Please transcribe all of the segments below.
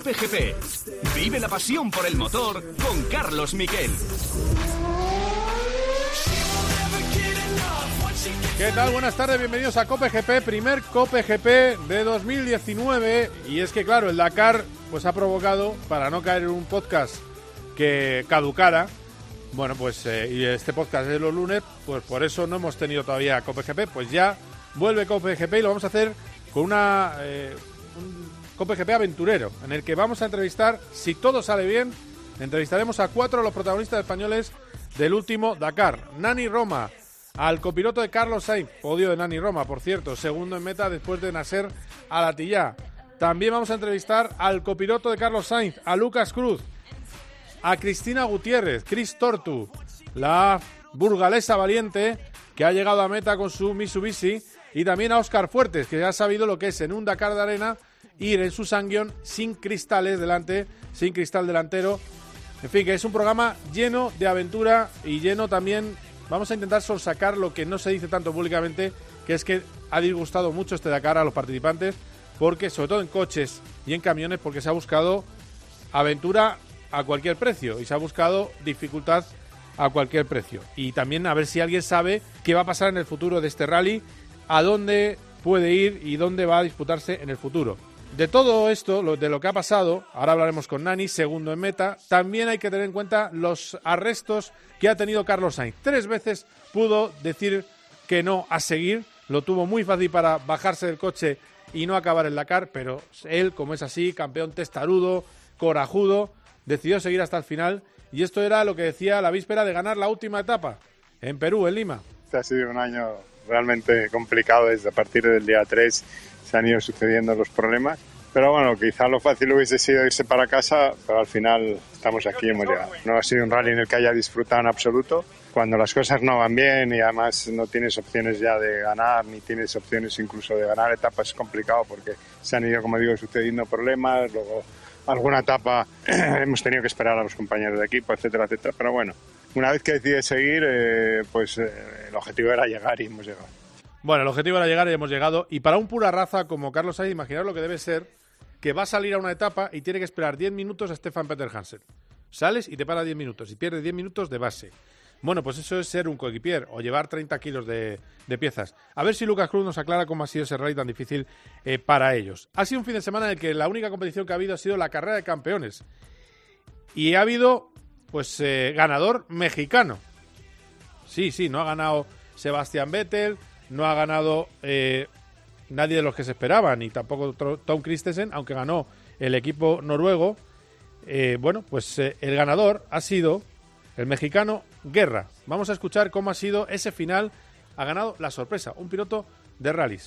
Cope GP. Vive la pasión por el motor con Carlos Miquel. ¿Qué tal? Buenas tardes, bienvenidos a Cope GP, primer Cope GP de 2019. Y es que claro, el Dakar pues ha provocado, para no caer en un podcast que caducara, bueno pues y este podcast es los lunes, pues por eso no hemos tenido todavía Cope GP. Pues ya vuelve Cope GP y lo vamos a hacer con un Cope GP aventurero, en el que vamos a entrevistar, si todo sale bien, entrevistaremos a 4 de los protagonistas españoles del último Dakar. Nani Roma, al copiloto de Carlos Sainz, podio de Nani Roma, por cierto, segundo en meta después de Nasser Al-Attiyah. También vamos a entrevistar al copiloto de Carlos Sainz, a Lucas Cruz, a Cristina Gutiérrez, Chris Tortu, la burgalesa valiente que ha llegado a meta con su Mitsubishi, y también a Óscar Fuertes, que ya ha sabido lo que es en un Dakar de arena ir en su Sangyong sin cristales delante, sin cristal delantero. En fin, que es un programa lleno de aventura y lleno también. Vamos a intentar sonsacar lo que no se dice tanto públicamente, que es que ha disgustado mucho este Dakar a los participantes, porque sobre todo en coches y en camiones, porque se ha buscado aventura a cualquier precio y se ha buscado dificultad a cualquier precio. Y también a ver si alguien sabe qué va a pasar en el futuro de este rally, a dónde puede ir y dónde va a disputarse en el futuro. De todo esto, de lo que ha pasado, ahora hablaremos con Nani, segundo en meta. También hay que tener en cuenta los arrestos que ha tenido Carlos Sainz. 3 veces pudo decir que no a seguir, lo tuvo muy fácil para bajarse del coche y no acabar el Dakar, pero él, como es así, campeón testarudo, corajudo, decidió seguir hasta el final, y esto era lo que decía la víspera de ganar la última etapa en Perú, en Lima. Este ha sido un año realmente complicado. Desde a partir del día 3 se han ido sucediendo los problemas, pero bueno, quizá lo fácil hubiese sido irse para casa, pero al final estamos aquí y hemos llegado. No ha sido un rally en el que haya disfrutado en absoluto. Cuando las cosas no van bien y además no tienes opciones ya de ganar, ni tienes opciones incluso de ganar etapas, es complicado porque se han ido, como digo, sucediendo problemas. Luego alguna etapa hemos tenido que esperar a los compañeros de equipo, etcétera, etcétera. Pero bueno, una vez que decides seguir, el objetivo era llegar y hemos llegado. Bueno, el objetivo era llegar y hemos llegado. Y para un pura raza como Carlos Sainz, imaginaos lo que debe ser que va a salir a una etapa y tiene que esperar 10 minutos a Stefan Peter Hansen. Sales y te para 10 minutos y pierdes 10 minutos de base. Bueno, pues eso es ser un coequipier o llevar 30 kilos de piezas. A ver si Lucas Cruz nos aclara cómo ha sido ese rally tan difícil para ellos. Ha sido un fin de semana en el que la única competición que ha habido ha sido la carrera de campeones. Y ha habido, pues, ganador mexicano. Sí, no ha ganado Sebastian Vettel, no ha ganado nadie de los que se esperaban, ni tampoco Tom Christensen, aunque ganó el equipo noruego. El ganador ha sido el mexicano Guerra. Vamos a escuchar cómo ha sido ese final. Ha ganado la sorpresa, un piloto de rallies.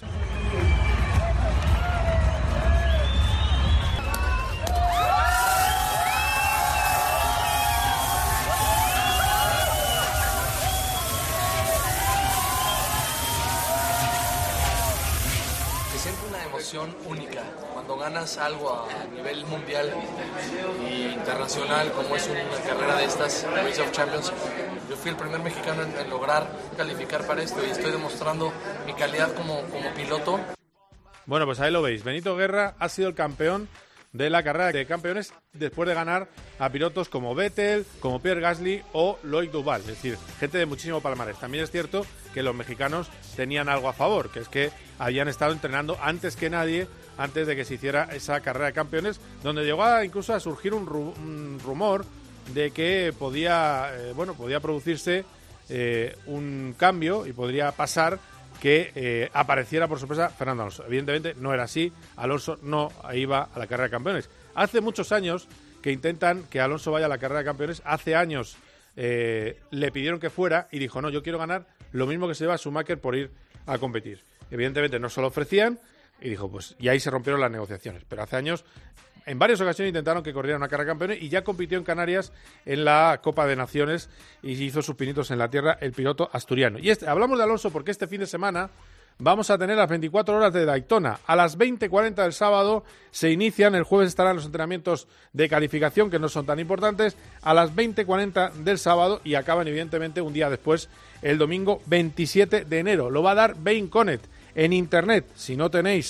Única cuando ganas algo a nivel mundial e internacional como es una carrera de estas, Race of Champions. Yo fui el primer mexicano en lograr calificar para esto y estoy demostrando mi calidad como piloto. Bueno, pues ahí lo veis, Benito Guerra ha sido el campeón de la carrera de campeones después de ganar a pilotos como Vettel, como Pierre Gasly o Loic Duval, es decir, gente de muchísimo palmarés. También es cierto que los mexicanos tenían algo a favor, que es que habían estado entrenando antes que nadie, antes de que se hiciera esa carrera de campeones, donde llegó incluso a surgir un rumor de que podía producirse un cambio y podría pasar que apareciera por sorpresa Fernando Alonso. Evidentemente no era así, Alonso no iba a la carrera de campeones. Hace muchos años que intentan que Alonso vaya a la carrera de campeones, hace años le pidieron que fuera y dijo, no, yo quiero ganar lo mismo que se lleva Schumacher por ir a competir. Evidentemente no se lo ofrecían y dijo, pues, y ahí se rompieron las negociaciones. Pero hace años, en varias ocasiones intentaron que corriera una carrera de campeones y ya compitió en Canarias en la Copa de Naciones y hizo sus pinitos en la tierra el piloto asturiano. Y hablamos de Alonso porque este fin de semana vamos a tener las 24 horas de Daytona. A las 20:40 del sábado se inician, el jueves estarán los entrenamientos de calificación, que no son tan importantes, a las 20:40 del sábado y acaban evidentemente un día después, el domingo 27 de enero. Lo va a dar Bein Conet en internet. Si no tenéis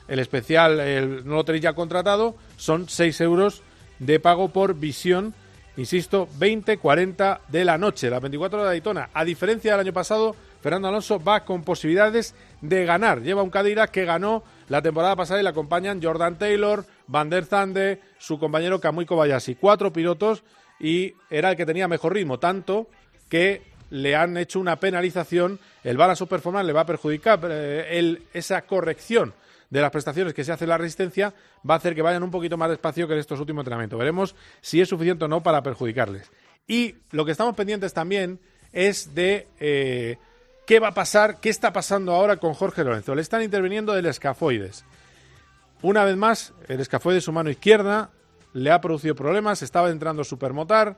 el especial no lo tenéis ya contratado, son 6 euros de pago por visión. Insisto, 20:40 de la noche, las 24 horas de Daytona. A diferencia del año pasado, Fernando Alonso va con posibilidades de ganar. Lleva un Cadillac que ganó la temporada pasada y le acompañan Jordan Taylor, Van der Zande, su compañero Kamui Kobayashi. 4 pilotos y era el que tenía mejor ritmo, tanto que le han hecho una penalización. El Balance of Performance le va a perjudicar. Esa corrección de las prestaciones que se hace en la resistencia va a hacer que vayan un poquito más despacio que en estos últimos entrenamientos. Veremos si es suficiente o no para perjudicarles. Y lo que estamos pendientes también es de qué va a pasar, qué está pasando ahora con Jorge Lorenzo. Le están interviniendo del escafoides. Una vez más, el escafoide de su mano izquierda le ha producido problemas, estaba entrando Supermotar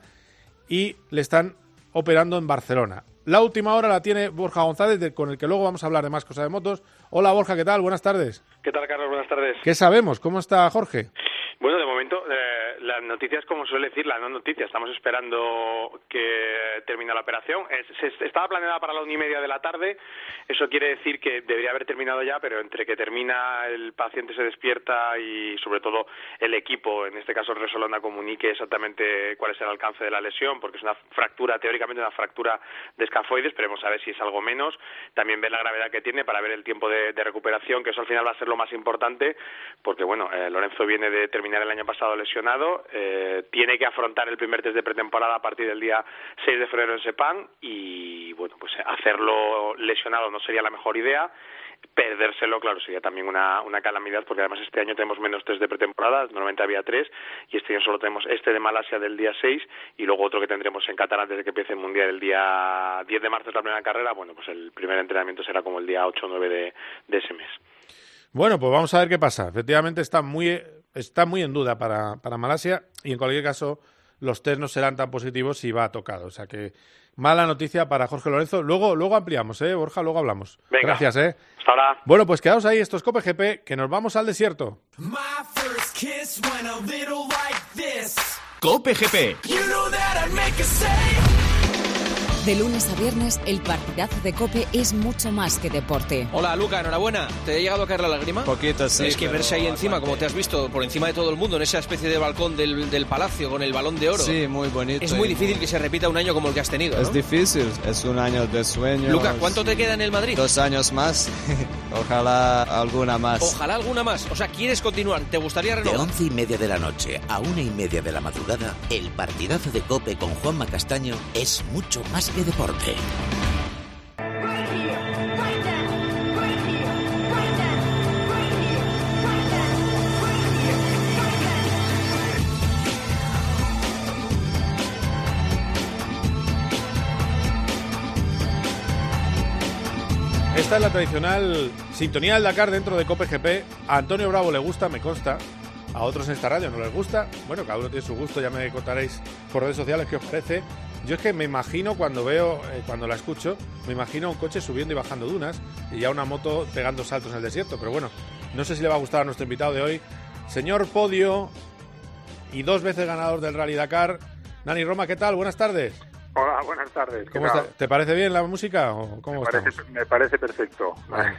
y le están operando en Barcelona. La última hora la tiene Borja González, con el que luego vamos a hablar de más cosas de motos. Hola Borja, ¿qué tal? Buenas tardes. ¿Qué tal, Carlos? Buenas tardes. ¿Qué sabemos? ¿Cómo está Jorge? Bueno, de momento, las noticias, como suele decir, la no noticia. Estamos esperando que termine la operación. Estaba planeada para la 1:30 de la tarde. Eso quiere decir que debería haber terminado ya, pero entre que termina, el paciente se despierta y, sobre todo, el equipo, en este caso el Resolona, comunique exactamente cuál es el alcance de la lesión, porque es una fractura, teóricamente una fractura de escafoides. Esperemos a ver si es algo menos. También ver la gravedad que tiene para ver el tiempo de recuperación, que eso al final va a ser lo más importante, porque, bueno, Lorenzo viene de terminar el año pasado lesionado, tiene que afrontar el primer test de pretemporada a partir del día 6 de febrero en Sepang y, bueno, pues hacerlo lesionado no sería la mejor idea. Perdérselo, claro, sería también una calamidad, porque además este año tenemos menos test de pretemporada, normalmente había 3, y este año solo tenemos este de Malasia del día 6, y luego otro que tendremos en Qatar antes de que empiece el Mundial el día 10 de marzo es la primera carrera. Bueno, pues el primer entrenamiento será como el día 8 o 9 de ese mes. Bueno, pues vamos a ver qué pasa. Efectivamente está muy en duda para Malasia, y en cualquier caso los test no serán tan positivos si va tocado. O sea que mala noticia para Jorge Lorenzo. Luego ampliamos, Borja, luego hablamos. Venga. Gracias, Hasta ahora. Bueno, pues quedaos ahí, esto es Cope GP, que nos vamos al desierto. Cope GP. De lunes a viernes, el partidazo de COPE es mucho más que deporte. Hola, Luca, enhorabuena. ¿Te ha llegado a caer la lágrima? Poquito, sí. Es que verse ahí encima, como te has visto, por encima de todo el mundo, en esa especie de balcón del palacio, con el Balón de Oro. Sí, muy bonito. Es muy difícil que se repita un año como el que has tenido, ¿no? Es difícil, es un año de sueño. Luca, ¿cuánto te queda en el Madrid? 2 años más. Ojalá alguna más. Ojalá alguna más. O sea, ¿quieres continuar? ¿Te gustaría renovar? De 11:30 de la noche a 1:30 de la madrugada, el partidazo de COPE con Juanma Castaño es mucho más que deporte. Esta es la tradicional sintonía del Dakar dentro de Cope GP. A Antonio Bravo le gusta, me consta. A otros en esta radio no les gusta. Bueno, cada uno tiene su gusto, ya me contaréis por redes sociales qué os parece. Yo es que me imagino, cuando la escucho, me imagino un coche subiendo y bajando dunas y ya una moto pegando saltos en el desierto. Pero bueno, no sé si le va a gustar a nuestro invitado de hoy. Señor Podio y 2 veces ganador del Rally Dakar, Nani Roma, ¿qué tal? Buenas tardes. Hola, buenas tardes. ¿Cómo está? ¿Te parece bien la música o cómo me parece perfecto.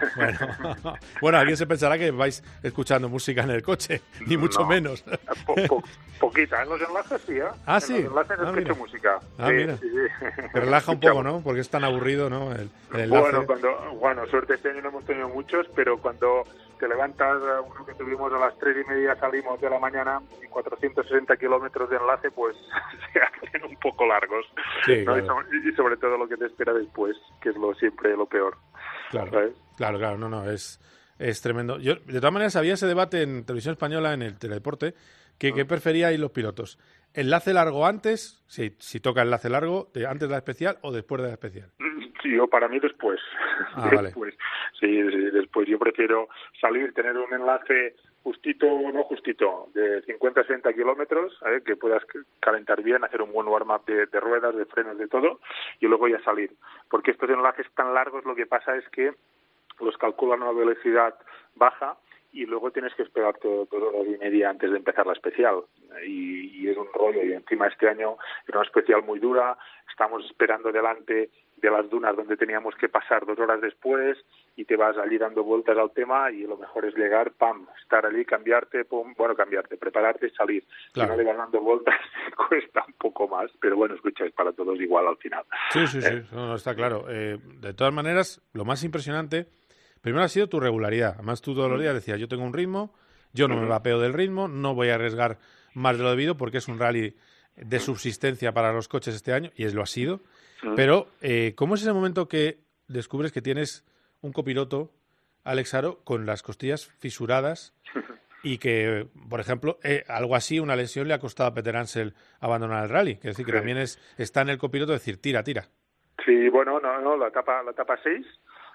Bueno, alguien se pensará que vais escuchando música en el coche, ni mucho menos. Poquita, en los enlaces sí, ¿eh? Ah, sí. En los enlaces escucho música. Mira. Sí. Te relaja un poco, ¿no? Porque es tan aburrido, ¿no? El enlace. Bueno, suerte este año no hemos tenido muchos, pero cuando te levantas, uno que tuvimos a las 3:30 salimos de la mañana y 460 kilómetros de enlace, pues se hacen un poco largos. Sí, ¿no? claro. Y sobre todo lo que te espera después, que es siempre lo peor. Claro, ¿sabes? claro, no, es tremendo. Yo, de todas maneras, había ese debate en Televisión Española, en el Teledeporte, que preferíais los pilotos. ¿Enlace largo antes, si toca enlace largo, antes de la especial o después de la especial? Sí, para mí después. Vale. Sí, después. Yo prefiero salir, tener un enlace no justito, de 50-60 kilómetros, que puedas calentar bien, hacer un buen warm-up de ruedas, de frenos, de todo, y luego ya salir. Porque estos enlaces tan largos, lo que pasa es que los calculan a una velocidad baja y luego tienes que esperarte 2 horas y media antes de empezar la especial. Y es un rollo. Y encima este año era una especial muy dura, estamos esperando delante las dunas donde teníamos que pasar 2 horas después y te vas allí dando vueltas al tema y lo mejor es llegar, estar allí, cambiarte, prepararte y salir. Claro. Si no le vas dando vueltas cuesta un poco más, pero bueno, escucha, es para todos igual al final. Sí, no, está claro. De todas maneras, lo más impresionante, primero ha sido tu regularidad. Además, tú todos los días decías, yo tengo un ritmo, yo no me vapeo del ritmo, no voy a arriesgar más de lo debido porque es un rally de subsistencia para los coches este año, y lo ha sido. Pero, ¿cómo es ese momento que descubres que tienes un copiloto, Alex Haro, con las costillas fisuradas y que, por ejemplo, algo así, una lesión, le ha costado a Peter Ansel abandonar el rally? Es decir, que también está en el copiloto decir, tira. Sí, bueno, no, la etapa 6...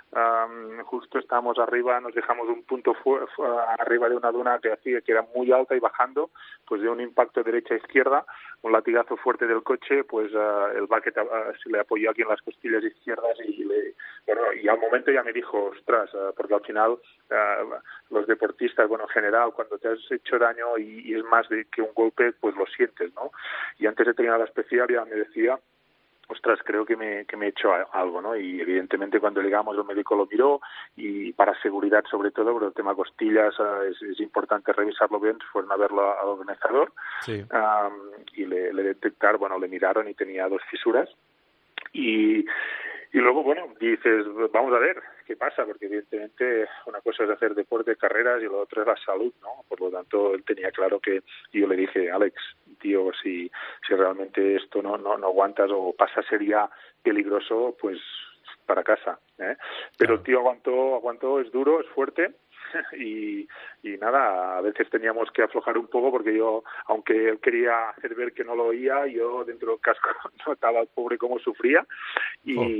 justo estábamos arriba, nos dejamos un punto arriba de una duna que era muy alta y bajando, pues de un impacto derecha-izquierda, un latigazo fuerte del coche, pues el bucket se le apoyó aquí en las costillas izquierdas y al momento ya me dijo, ostras, porque al final los deportistas, en general, cuando te has hecho daño y es más de que un golpe, pues lo sientes, ¿no? Y antes de terminar la especial ya me decía, ostras, creo que me he hecho algo, ¿no? Y evidentemente cuando llegamos el médico lo miró y para seguridad sobre todo, porque el tema costillas es importante revisarlo bien, fueron a verlo al organizador y le detectaron, le miraron y tenía 2 fisuras y luego, dices, vamos a ver qué pasa, porque evidentemente una cosa es hacer deporte, carreras, y lo otro es la salud, ¿no? Por lo tanto, él tenía claro que, y yo le dije, Alex, tío, si realmente esto no aguantas o pasa a ser ya peligroso, pues para casa, ¿eh? Pero el tío aguantó, es duro, es fuerte. Y nada, a veces teníamos que aflojar un poco porque yo, aunque él quería hacer ver que no lo oía, yo dentro del casco notaba al pobre cómo sufría y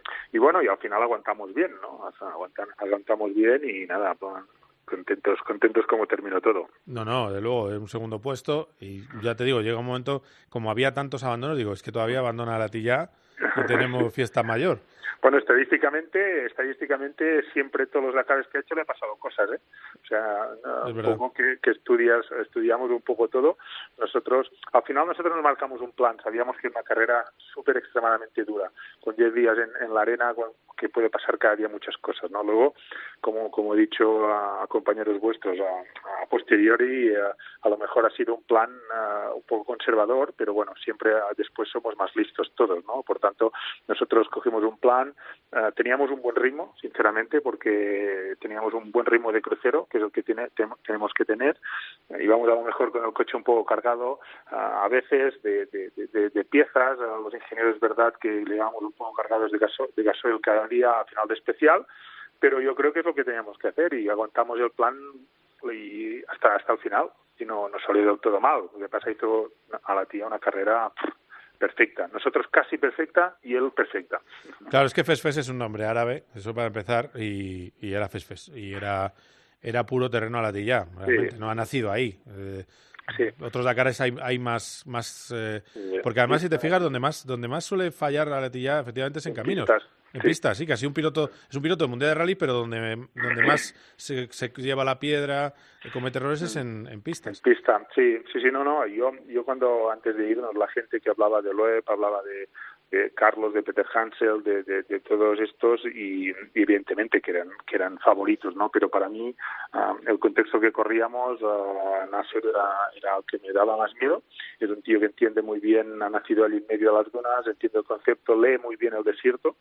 al final aguantamos bien, ¿no? O sea, aguantamos bien y nada, contentos como terminó todo. No, de luego, es un segundo puesto y ya te digo, llega un momento, como había tantos abandonos, digo, es que todavía abandona la Tilla y tenemos fiesta mayor. Bueno, estadísticamente siempre todos los Dakares que ha hecho le ha pasado cosas, ¿eh? O sea, un poco que estudiamos un poco todo. Al final nosotros nos marcamos un plan, sabíamos que es una carrera súper extremadamente dura, con 10 días en la arena, que puede pasar cada día muchas cosas, ¿no? Luego, como he dicho a compañeros vuestros, a posteriori, a lo mejor ha sido un plan un poco conservador, pero bueno, siempre después somos más listos todos, ¿no? Por tanto, nosotros cogimos un plan, teníamos un buen ritmo, sinceramente, porque teníamos un buen ritmo de crucero, que es el que tenemos que tener. Íbamos a lo mejor con el coche un poco cargado, a veces de piezas, a los ingenieros, verdad, que le íbamos un poco cargados de gasoil cada día a final de especial, pero yo creo que es lo que teníamos que hacer y aguantamos el plan y hasta el final, y no salió del todo mal. Lo que pasa, hizo a la Tilla una carrera perfecta. Nosotros casi perfecta y él perfecta. Claro, es que Fesfes es un nombre árabe, eso para empezar, y era Fesfes, y era puro terreno a la Tilla, realmente, no ha nacido ahí. Sí. Otros Dakares hay más porque además, si te fijas, donde más suele fallar a la Tilla, efectivamente, es en caminos. En pistas, sí, casi es un piloto del Mundial de Rally, pero donde más se lleva la piedra, comete errores es en pistas. En pista, sí, no. Yo cuando antes de irnos, la gente que hablaba de Loeb, hablaba de Carlos, de Peter Hansel, de todos estos, y evidentemente que eran favoritos, ¿no? Pero para mí, el contexto que corríamos, Nasser era el que me daba más miedo. Es un tío que entiende muy bien, ha nacido allí en medio de las dunas, entiende el concepto, lee muy bien el desierto,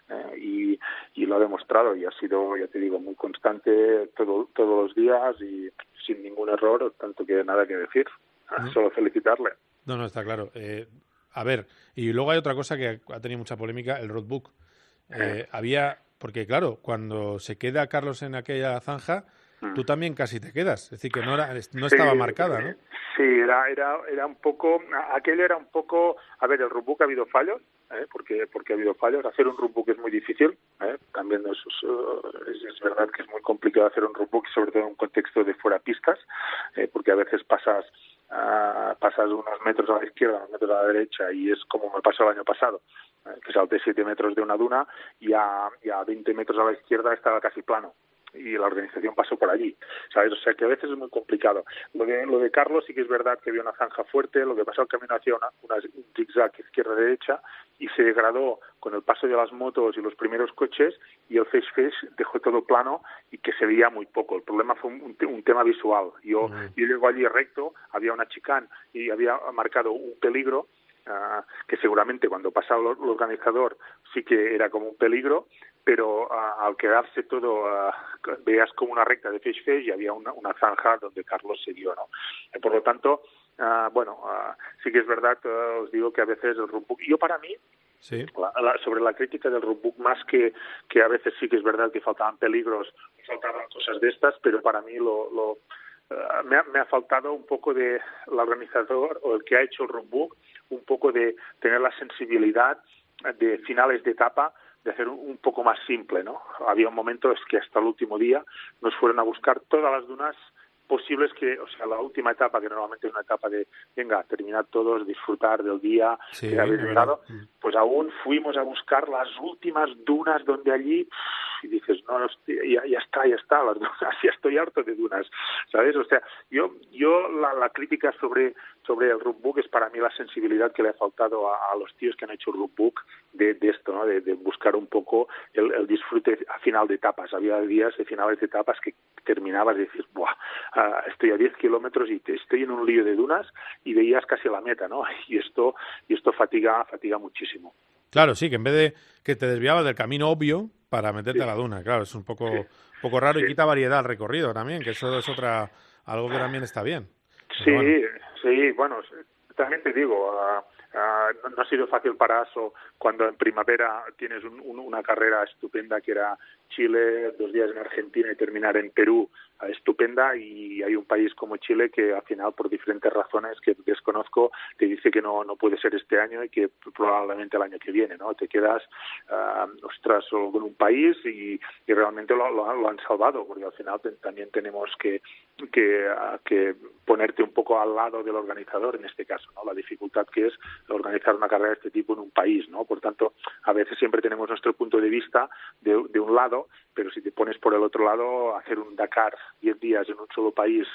y lo ha demostrado, y ha sido, ya te digo, muy constante todos los días y sin ningún error, tanto que nada que decir, solo felicitarle. No, está claro. A ver, y luego hay otra cosa que ha tenido mucha polémica, el roadbook. Porque claro, cuando se queda Carlos en aquella zanja, tú también casi te quedas. Es decir, que no estaba marcada, ¿no? Sí, era un poco, aquello era un poco, a ver, el roadbook ha habido fallos, porque ha habido fallos. Hacer un roadbook es muy difícil, también es verdad que es muy complicado hacer un roadbook, sobre todo en un contexto de fuera pistas, porque a veces pasas unos metros a la izquierda, unos metros a la derecha, y es como me pasó el año pasado, que salté 7 metros de una duna y a 20 metros a la izquierda estaba casi plano. y la organización pasó por allí, ¿sabes? O sea que a veces es muy complicado. Lo de Carlos sí que es verdad que había una zanja fuerte, lo que pasó el camino hacía un zigzag izquierda-derecha y se degradó con el paso de las motos y los primeros coches, y el face dejó todo plano y que se veía muy poco. El problema fue un tema visual. Yo llego allí recto, había una chicane y había marcado un peligro, que seguramente cuando pasaba el organizador sí que era como un peligro, pero al quedarse todo, veas como una recta de face y había una zanja donde Carlos se dio, ¿no? Por lo tanto, sí que es verdad, os digo que a veces el roadbook, yo para mí, sí. Sobre la crítica del roadbook, más que a veces sí que es verdad que faltaban peligros, faltaban cosas de estas, pero para mí me ha faltado un poco de el organizador o el que ha hecho el roadbook, un poco de tener la sensibilidad de finales de etapa, de hacer un poco más simple, ¿no? Había un momento es que hasta el último día nos fueron a buscar todas las dunas posibles, que, o sea, la última etapa, que normalmente es una etapa de, venga, terminar todos, disfrutar del día que habéis llegado, pues aún fuimos a buscar las últimas dunas donde allí, y dices, no, hostia, ya está, las dunas, ya estoy harto de dunas, ¿sabes? O sea, yo la crítica sobre el roadbook es para mí la sensibilidad que le ha faltado a los tíos que han hecho el roadbook de esto, ¿no? De buscar un poco el disfrute a final de etapas. Había días de finales de etapas que terminabas y decís, ¡buah! Estoy a 10 kilómetros y estoy en un lío de dunas, y veías casi la meta, ¿no? Y esto fatiga muchísimo. Claro, sí, que en vez de que te desviabas del camino obvio para meterte a la duna, claro, es un poco raro y quita variedad al recorrido también, que eso es algo que también está bien. Bueno, también te digo, no ha sido fácil para Aso cuando en primavera tienes una carrera estupenda que era Chile, 2 días en Argentina y terminar en Perú, estupenda, y hay un país como Chile que al final, por diferentes razones que desconozco, te dice que no puede ser este año y que probablemente el año que viene, ¿no? Te quedas, solo con un país y realmente lo han salvado, porque al final también tenemos que ponerte un poco al lado del organizador en este caso, ¿no? La dificultad que es organizar una carrera de este tipo en un país, ¿no? Por tanto, a veces siempre tenemos nuestro punto de vista de un lado, pero si te pones por el otro lado, hacer un Dakar 10 días en un solo país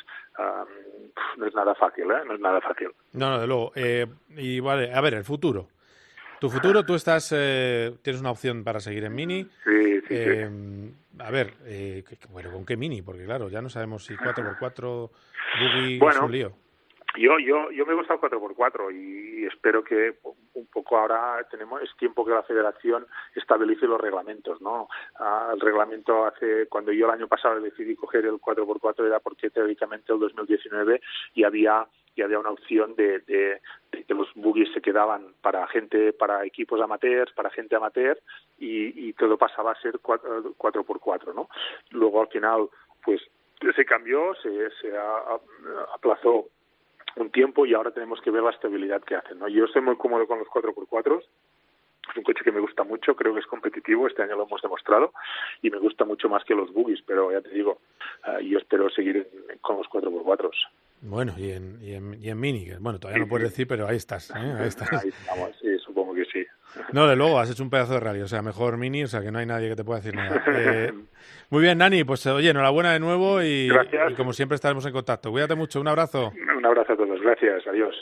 no es nada fácil, ¿eh? No es nada fácil. No, de luego. Y vale, a ver, el futuro. Tu futuro, tú tienes una opción para seguir en Mini. Sí. A ver, bueno, ¿con qué Mini? Porque claro, ya no sabemos si 4x4, buggy, bueno, es un lío. Yo me gusta el 4x4 y espero que un poco ahora es tiempo que la Federación estabilice los reglamentos, ¿no? El reglamento cuando yo el año pasado decidí coger el 4x4 era porque teóricamente el 2019 y había una opción de que los buggies se quedaban para equipos amateurs, para gente amateur, y todo pasaba a ser 4x4, ¿no? Luego al final pues se cambió, se aplazó un tiempo y ahora tenemos que ver la estabilidad que hacen, ¿no? Yo estoy muy cómodo con los 4x4, es un coche que me gusta mucho, creo que es competitivo, este año lo hemos demostrado, y me gusta mucho más que los buggies, pero ya te digo, yo espero seguir con los 4x4. Bueno, y en Mini, que bueno, todavía no puedes decir, pero ahí estás, ¿eh? Ahí estás. Ahí estamos, sí, supongo que sí. No, de luego, has hecho un pedazo de rally, o sea, mejor Mini, o sea, que no hay nadie que te pueda decir nada. Muy bien, Nani, pues oye, enhorabuena de nuevo y como siempre estaremos en contacto. Cuídate mucho, un abrazo. Un abrazo a todos, gracias, adiós.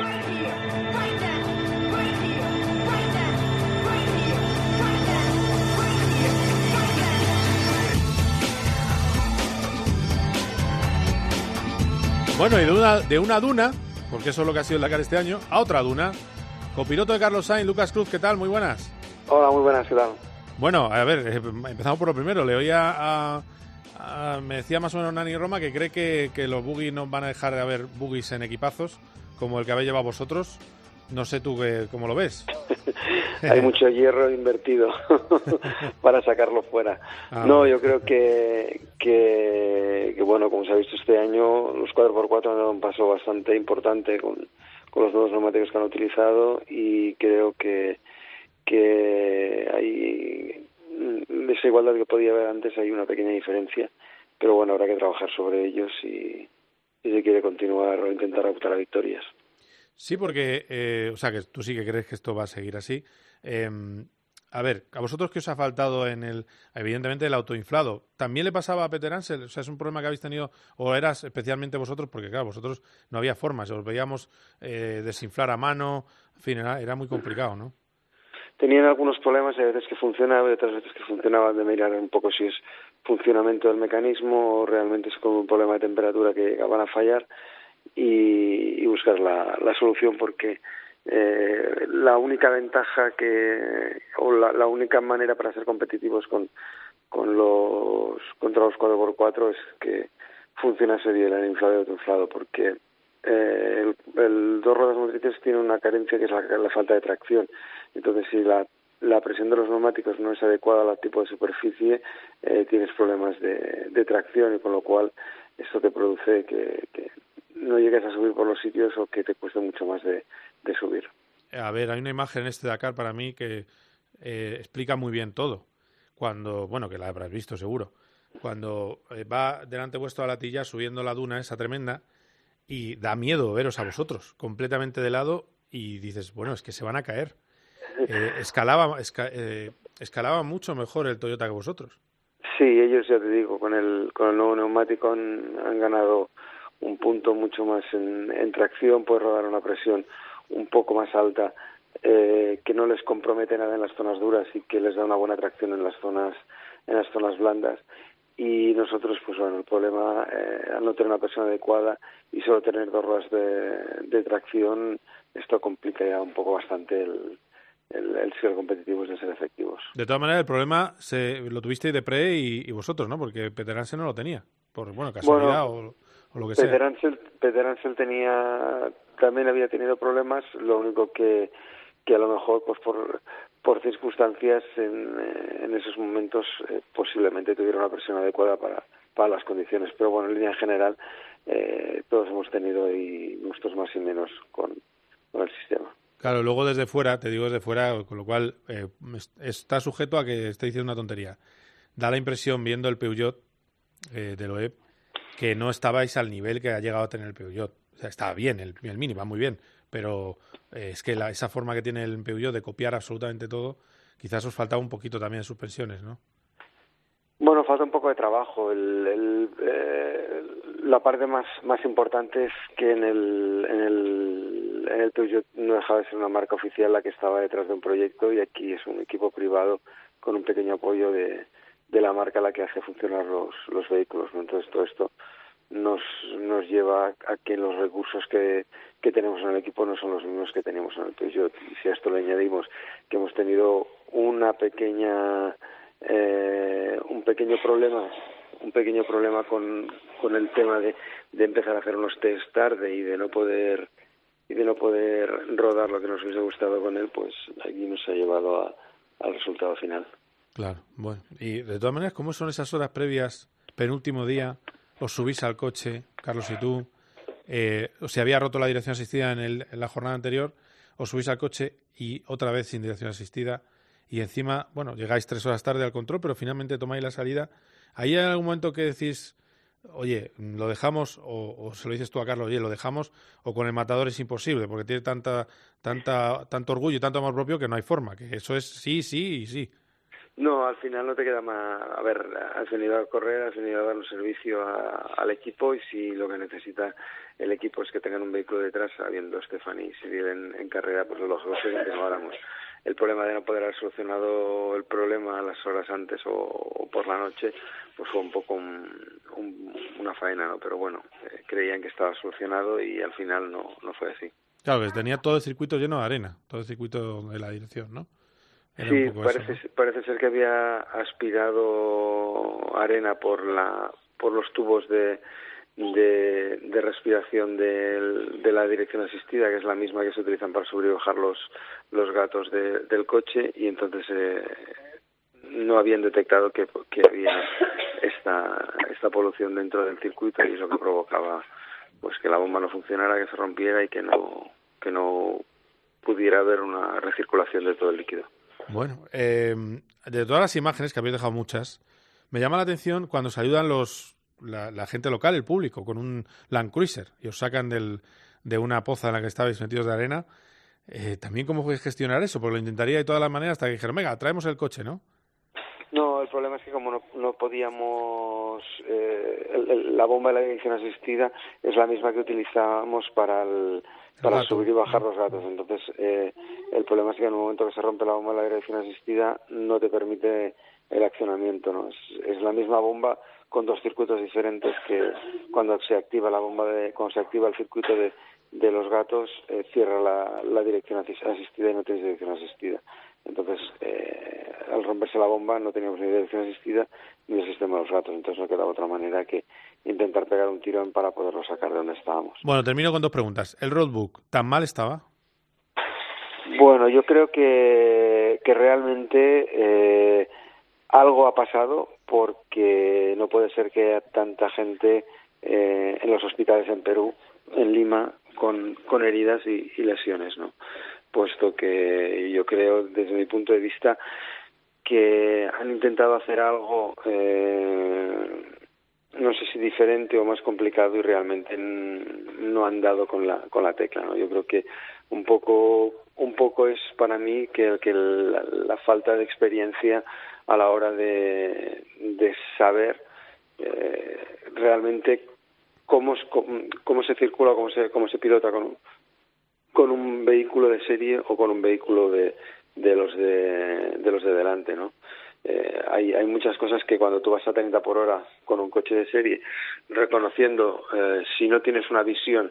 Bueno, y de una duna, porque eso es lo que ha sido el Dakar este año, a otra duna. Copiloto de Carlos Sainz, Lucas Cruz, ¿qué tal? Muy buenas. Hola, muy buenas, ¿qué tal? Bueno, a ver, empezamos por lo primero. Le oía me decía más o menos Nani Roma que cree que los buggies no van a dejar de haber buggies en equipazos, como el que habéis llevado vosotros. No sé tú cómo lo ves. Hay mucho hierro invertido para sacarlo fuera. No, yo creo que bueno, como se ha visto este año, los 4x4 han dado un paso bastante importante con los nuevos neumáticos que han utilizado, y creo que hay esa igualdad que podía haber antes, hay una pequeña diferencia, pero bueno, habrá que trabajar sobre ellos y se quiere continuar o intentar optar a victorias. Sí, porque, o sea, que tú sí que crees que esto va a seguir así. a ver, ¿a vosotros qué os ha faltado evidentemente el autoinflado? ¿También le pasaba a Peter Ansel? O sea, ¿es un problema que habéis tenido o eras especialmente vosotros? Porque claro, vosotros no había formas, os veíamos desinflar a mano, en fin, era muy complicado, ¿no? Tenían algunos problemas, hay veces que funcionaba y otras veces que funcionaba, de mirar un poco si es funcionamiento del mecanismo o realmente es como un problema de temperatura que van a fallar y buscar la solución, porque la única ventaja la única manera para ser competitivos contra los 4x4 es que funcionase bien el inflado y autoinflado, porque el dos ruedas motrices tiene una carencia que es la falta de tracción. Entonces, si la presión de los neumáticos no es adecuada al tipo de superficie, tienes problemas de tracción, y con lo cual esto te produce que no llegues a subir por los sitios o que te cueste mucho más de subir. A ver, hay una imagen en este Dakar para mí que explica muy bien todo. Que la habrás visto seguro. Cuando va delante vuestro a la tilla subiendo la duna esa tremenda, y da miedo veros a vosotros completamente de lado y dices, bueno, es que se van a caer. Escalaba mucho mejor el Toyota que vosotros. Sí, ellos, ya te digo, con el nuevo neumático han ganado un punto mucho más en tracción, puedes rodar a una presión un poco más alta, que no les compromete nada en las zonas duras y que les da una buena tracción en las zonas blandas. Y nosotros, pues bueno, el problema, al no tener una presión adecuada y solo tener dos ruedas de tracción, esto complica ya un poco bastante el ser competitivos y el ser efectivos. De todas maneras, el problema lo tuvisteis de Pre y vosotros, ¿no? Porque Peter Ansel no lo tenía, por casualidad o lo que sea. Peter Ansel también había tenido problemas, lo único que a lo mejor pues por circunstancias en esos momentos posiblemente tuviera una presión adecuada para las condiciones, pero bueno, en línea general todos hemos tenido y gustos más y menos con el sistema. Claro, luego desde fuera, con lo cual está sujeto a que esté diciendo una tontería. Da la impresión, viendo el Peugeot de Loeb, que no estabais al nivel que ha llegado a tener el Peugeot. O sea, estaba bien, el Mini va muy bien, pero es que esa forma que tiene el Peugeot de copiar absolutamente todo, quizás os faltaba un poquito también de suspensiones, ¿no? Bueno, falta un poco de trabajo. La parte más importante es que en el Peugeot no dejaba de ser una marca oficial la que estaba detrás de un proyecto, y aquí es un equipo privado con un pequeño apoyo de la marca la que hace funcionar los vehículos, ¿no? Entonces todo esto nos lleva a que los recursos que tenemos en el equipo no son los mismos que teníamos en el Peugeot. Y si a esto le añadimos que hemos tenido un pequeño problema con el tema de empezar a hacer unos test tarde y de no poder rodar lo que nos hubiese gustado con él, pues aquí nos ha llevado al resultado final. Claro, bueno. Y de todas maneras, ¿cómo son esas horas previas, penúltimo día? Os subís al coche, Carlos y tú, se había roto la dirección asistida en la jornada anterior, os subís al coche y otra vez sin dirección asistida, y encima, bueno, llegáis 3 horas tarde al control, pero finalmente tomáis la salida. ¿Hay algún momento que decís, oye, lo dejamos, o se lo dices tú a Carlos, oye, lo dejamos, o con el Matador es imposible, porque tiene tanto orgullo y tanto amor propio que no hay forma, que eso es sí y sí? No, al final no te queda más. A ver, has venido a correr, has venido a dar un servicio al equipo, y si lo que necesita el equipo es que tengan un vehículo detrás, habiendo Stefani seguir en carrera, pues lo lógico es que continuáramos. El problema de no poder haber solucionado el problema a las horas antes o por la noche, pues fue un poco una faena, ¿no? Pero bueno, creían que estaba solucionado y al final no fue así. Claro, que tenía todo el circuito lleno de arena, todo el circuito de la dirección, ¿no? Sí, parece ser que había aspirado arena por los tubos de respiración de la dirección asistida, que es la misma que se utilizan para subir y bajar los gatos del coche, y entonces no habían detectado que había esta polución dentro del circuito, y eso que provocaba pues que la bomba no funcionara, que se rompiera y que no pudiera haber una recirculación de todo el líquido. Bueno, de todas las imágenes, que habéis dejado muchas, me llama la atención cuando se ayudan la gente local, el público, con un Land Cruiser, y os sacan de una poza en la que estabais metidos de arena. también cómo puedes gestionar eso, porque lo intentaría de todas las maneras hasta que dijeron, venga, traemos el coche, ¿no? No, el problema es que como no podíamos, la bomba de la dirección asistida es la misma que utilizábamos para subir y bajar los gatos. Entonces, el problema es que en el momento que se rompe la bomba de la dirección asistida no te permite el accionamiento, ¿no? Es la misma bomba con dos circuitos diferentes que cuando se activa cuando se activa el circuito de los gatos, cierra la dirección asistida y no tienes dirección asistida. Entonces, al romperse la bomba no teníamos ni dirección asistida ni el sistema de los gatos. Entonces no quedaba otra manera que intentar pegar un tirón para poderlo sacar de donde estábamos. Bueno, termino con dos preguntas. ¿El roadbook tan mal estaba? Bueno, yo creo que realmente algo ha pasado, porque no puede ser que haya tanta gente en los hospitales en Perú, en Lima, con heridas y lesiones, ¿no? Puesto que yo creo, desde mi punto de vista, que han intentado hacer algo, no sé si diferente o más complicado, y realmente no han dado con la tecla, ¿no? Yo creo que un poco es para mí que la falta de experiencia a la hora de saber realmente cómo se circula, cómo se pilota con un vehículo de serie o con un vehículo de los de delante, ¿no? Hay muchas cosas que cuando tú vas a 30 por hora con un coche de serie, reconociendo, si no tienes una visión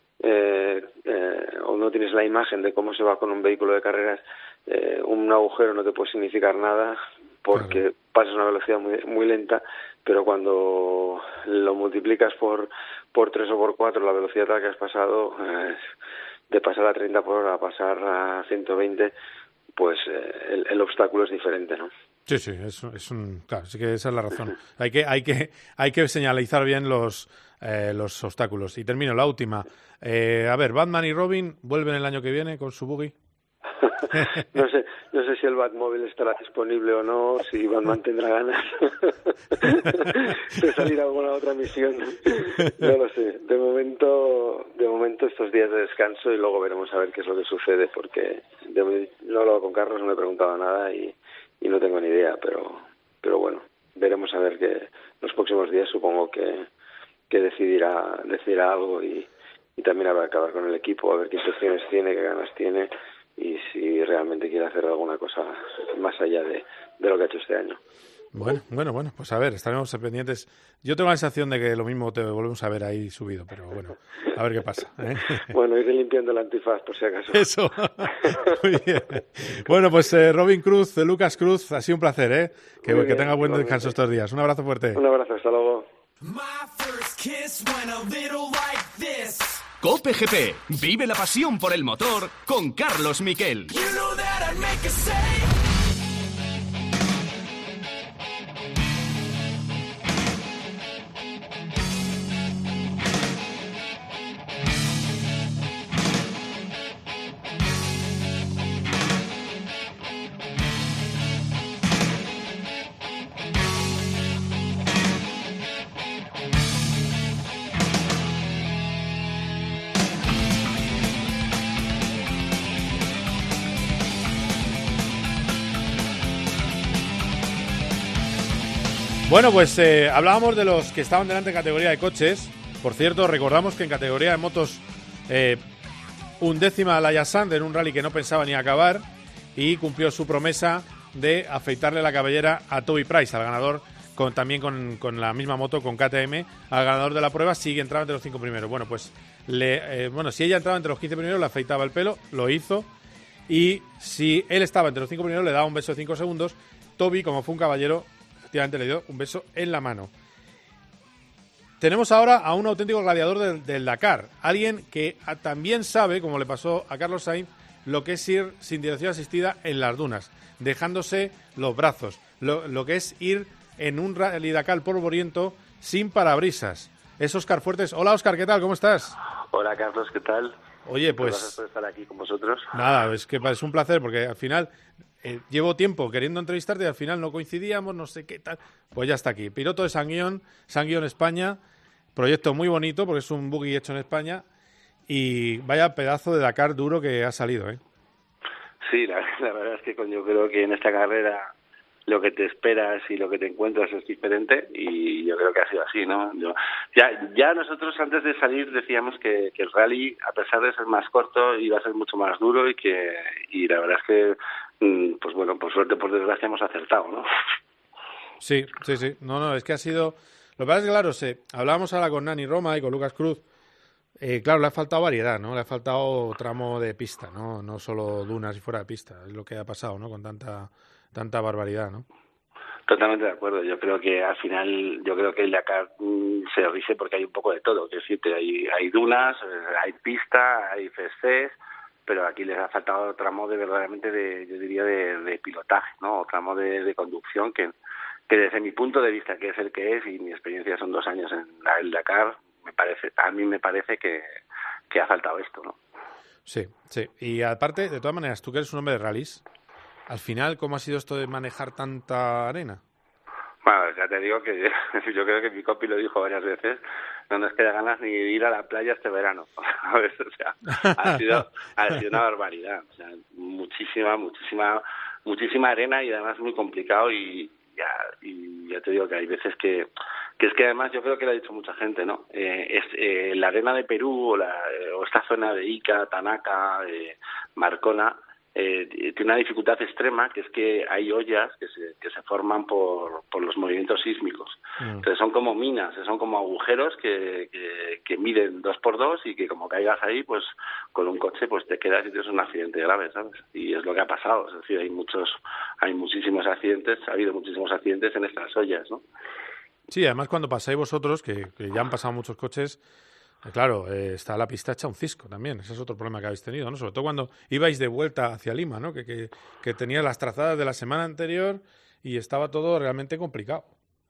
o no tienes la imagen de cómo se va con un vehículo de carreras, un agujero no te puede significar nada, porque pasas a una velocidad muy, muy lenta, pero cuando lo multiplicas por 3 o por 4 la velocidad a la que has pasado, de pasar a 30 por hora a pasar a 120, pues el obstáculo es diferente, ¿no? Sí, claro, sí que esa es la razón. Hay que señalizar bien los obstáculos. Y termino, la última. A ver, Batman y Robin vuelven el año que viene con su buggy. No sé si el Batmóvil estará disponible o no, si Batman tendrá ganas de salir a alguna otra misión. No lo sé. De momento estos días de descanso, y luego veremos a ver qué es lo que sucede, porque no he hablado con Carlos, no le he preguntado nada y no tengo ni idea, pero bueno, veremos a ver que los próximos días supongo que decidirá algo, y también habrá que acabar con el equipo, a ver qué intenciones tiene, qué ganas tiene, y si realmente quiere hacer alguna cosa más allá de lo que ha hecho este año. Bueno, pues a ver, estaremos pendientes. Yo tengo la sensación de que lo mismo te volvemos a ver ahí subido, pero bueno, a ver qué pasa, ¿eh? Bueno, iré limpiando el antifaz por si acaso. Eso, muy bien. Bueno, pues Robin Cruz, Lucas Cruz, ha sido un placer, ¿eh? Que tenga buen descanso estos días. Un abrazo fuerte. Un abrazo, hasta luego. COPE GP, vive la pasión por el motor con Carlos Miquel. Bueno, pues hablábamos de los que estaban delante en categoría de coches. Por cierto, recordamos que en categoría de motos, 11ª Laia Sanz en un rally que no pensaba ni acabar, y cumplió su promesa de afeitarle la cabellera a Toby Price, al ganador, también con la misma moto, con KTM, al ganador de la prueba. Sigue entraba entre los 5 primeros. Bueno, pues si ella entraba entre los 15 primeros, le afeitaba el pelo, lo hizo. Y si él estaba entre los 5 primeros, le daba un beso de 5 segundos. Toby, como fue un caballero, efectivamente le dio un beso en la mano. Tenemos ahora a un auténtico gladiador del Dakar, alguien que también sabe, como le pasó a Carlos Sainz, lo que es ir sin dirección asistida en las dunas, dejándose los brazos, lo que es ir en un Rally Dakar polvoriento sin parabrisas. Es Óscar Fuertes. Hola Óscar, ¿qué tal? ¿Cómo estás? Hola Carlos, ¿qué tal? Oye, pues gracias por estar aquí con vosotros. Nada, es que es un placer, porque al final llevo tiempo queriendo entrevistarte y al final no coincidíamos, no sé qué tal. Pues ya está aquí. Piloto de Sanguión España, proyecto muy bonito porque es un buggy hecho en España. y vaya pedazo de Dakar duro que ha salido, ¿eh? Sí, la verdad es que yo creo que en esta carrera lo que te esperas y lo que te encuentras es diferente, y yo creo que ha sido así, ¿no? Ya nosotros antes de salir decíamos que el rally, a pesar de ser más corto, iba a ser mucho más duro y la verdad es que, pues bueno, por suerte, por desgracia, hemos acertado, ¿no? Sí. No, es que ha sido... Lo que pasa es que, claro, hablábamos ahora con Nani Roma y con Lucas Cruz. Claro, le ha faltado variedad, ¿no? Le ha faltado tramo de pista, ¿no? No solo dunas y fuera de pista. Es lo que ha pasado, ¿no? Con tanta barbaridad, ¿no? Totalmente de acuerdo. Yo creo que al final, el Dakar se rige porque hay un poco de todo. Quiero decirte, hay dunas, hay pista, hay festejos, pero aquí les ha faltado tramo verdaderamente de pilotaje, ¿no? O tramo de conducción que desde mi punto de vista, que es el que es, y mi experiencia son 2 años en el Dakar, a mí me parece que ha faltado esto, ¿no? Sí. Y aparte, de todas maneras, tú que eres un hombre de rallies, al final, ¿cómo ha sido esto de manejar tanta arena? Bueno, ya te digo que yo creo que mi compi lo dijo varias veces, no nos queda ganas ni de ir a la playa este verano. ¿Sabes? O sea, ha sido una barbaridad. O sea, muchísima arena, y además muy complicado, y ya te digo que hay veces que es que además yo creo que lo ha dicho mucha gente, ¿no? La arena de Perú o esta zona de Ica, Tanaka, Marcona, tiene una dificultad extrema, que es que hay ollas que se forman por los movimientos sísmicos. Entonces son como minas, son como agujeros que miden 2x2, y que como caigas ahí, pues con un coche pues te quedas y tienes un accidente grave, ¿sabes? Y es lo que ha pasado. Es decir, hay muchísimos accidentes, ha habido muchísimos accidentes en estas ollas, ¿no? Sí, además cuando pasáis vosotros, que ya han pasado muchos coches, claro, está la pista hecha un cisco también. Ese es otro problema que habéis tenido, ¿no? Sobre todo cuando ibais de vuelta hacia Lima, ¿no? Que tenías las trazadas de la semana anterior y estaba todo realmente complicado.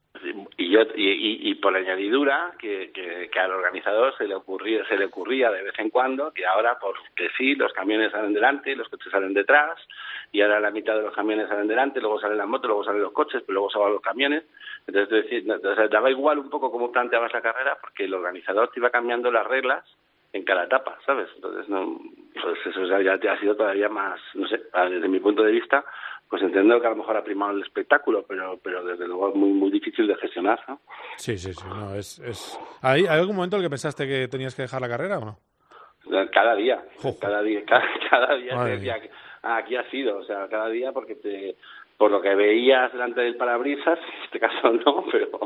Y por añadidura, que al organizador se le ocurría de vez en cuando que ahora, porque sí, los camiones salen delante, los coches salen detrás, y ahora la mitad de los camiones salen delante, luego salen las motos, luego salen los coches, pero luego salen los camiones. Entonces, daba igual un poco cómo planteabas la carrera, porque el organizador te iba cambiando las reglas en cada etapa, ¿sabes? Entonces, pues eso ya ha sido todavía más, no sé, desde mi punto de vista, pues entiendo que a lo mejor ha primado el espectáculo, pero desde luego es muy, muy difícil de gestionar, ¿no? Sí, no, ¿Hay algún momento en el que pensaste que tenías que dejar la carrera o no? Cada día te decía que aquí ha sido, o sea, cada día, porque por lo que veías delante del parabrisas, en este caso no,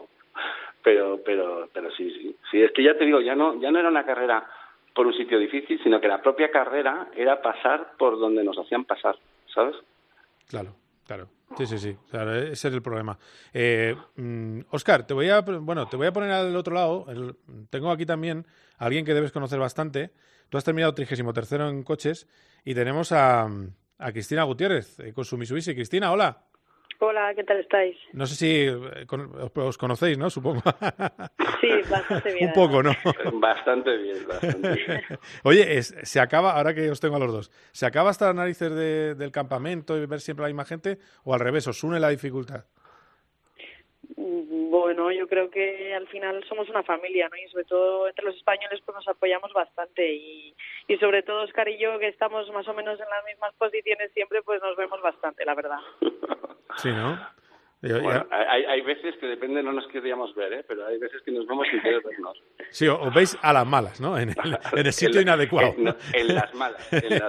pero sí, es que ya te digo, ya no era una carrera por un sitio difícil, sino que la propia carrera era pasar por donde nos hacían pasar, ¿sabes? Claro. Sí. Claro, ese es el problema. Óscar, te voy a poner al otro lado. Tengo aquí también a alguien que debes conocer bastante. Tú has terminado 33º en coches y tenemos a Cristina Gutiérrez con su Mitsubishi. Cristina, hola. Hola, ¿qué tal estáis? No sé si os conocéis, ¿no? Supongo. Sí, bastante bien. Un poco, ¿no? Bastante bien. Oye, se acaba, ahora que os tengo a los dos, ¿se acaba hasta las narices del campamento y ver siempre a la misma gente, o al revés, os une la dificultad? Bueno, yo creo que al final somos una familia, ¿no? Y sobre todo entre los españoles pues nos apoyamos bastante, y sobre todo Óscar y yo, que estamos más o menos en las mismas posiciones siempre, pues nos vemos bastante, la verdad. Sí, ¿no? Bueno, hay veces que depende, no nos queríamos ver, pero hay veces que nos vemos sin querer vernos. Sí, os veis a las malas, ¿no? En el sitio inadecuado. En las malas.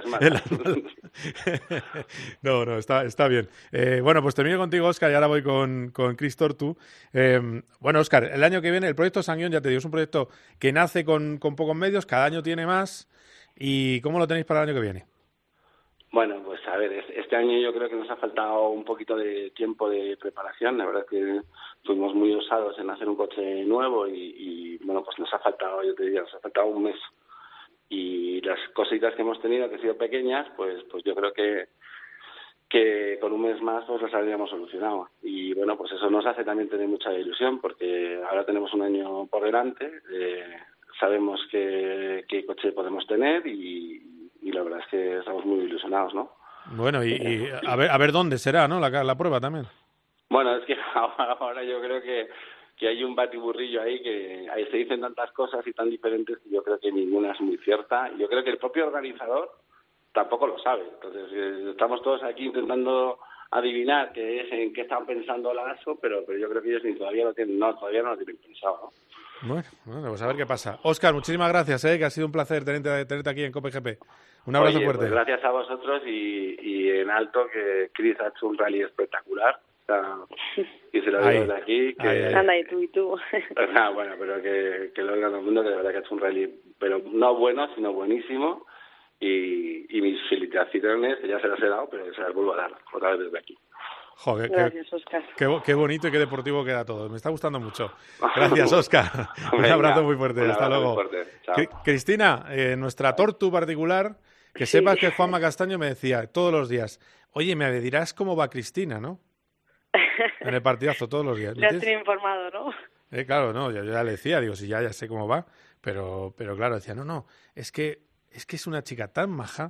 No, está bien. Bueno, pues termino contigo, Óscar, y ahora voy con Chris Tortu. Bueno, Óscar, el año que viene, el proyecto Sanguión, ya te digo, es un proyecto que nace con pocos medios, cada año tiene más. ¿Y cómo lo tenéis para el año que viene? Bueno, pues a ver, este año yo creo que nos ha faltado un poquito de tiempo de preparación. La verdad es que fuimos muy osados en hacer un coche nuevo y bueno, pues nos ha faltado, yo te diría, nos ha faltado un mes. Y las cositas que hemos tenido, que han sido pequeñas, pues yo creo que con un mes más pues las habríamos solucionado. Y bueno, pues eso nos hace también tener mucha ilusión, porque ahora tenemos un año por delante, sabemos qué coche podemos tener y la verdad es que estamos muy ilusionados, ¿no? Bueno, y a ver dónde será, ¿no? La prueba también. Bueno, es que ahora yo creo que que hay un batiburrillo ahí que ahí se dicen tantas cosas y tan diferentes que yo creo que ninguna es muy cierta. Yo creo que el propio organizador tampoco lo sabe. Entonces estamos todos aquí intentando adivinar en qué están pensando la ASO, pero yo creo que ellos todavía no lo tienen pensado, ¿no? Bueno, pues a ver qué pasa. Óscar, muchísimas gracias, que ha sido un placer tenerte aquí en COPE-GP. Un abrazo fuerte. Pues gracias a vosotros y en alto que Chris ha hecho un rally espectacular. O sea, y se lo digo desde aquí. Anda, y tú. Bueno, pero que lo oiga todo el mundo, que de verdad que ha hecho un rally, pero no bueno, sino buenísimo. Y mis felicitaciones, ya se las he dado, pero se las vuelvo a dar otra vez desde aquí. Joder, gracias, Óscar. Qué bonito y qué deportivo queda todo. Me está gustando mucho. Gracias, Óscar. Un abrazo muy fuerte. Hasta luego. Cristina, nuestra tortu particular, que sepas que Juanma Castaño me decía todos los días, oye, me dirás cómo va Cristina, ¿no? En el partidazo todos los días. Ya estoy informado, ¿no? Claro, no, yo ya le decía, digo, si ya sé cómo va, pero claro, decía, no, es que es una chica tan maja,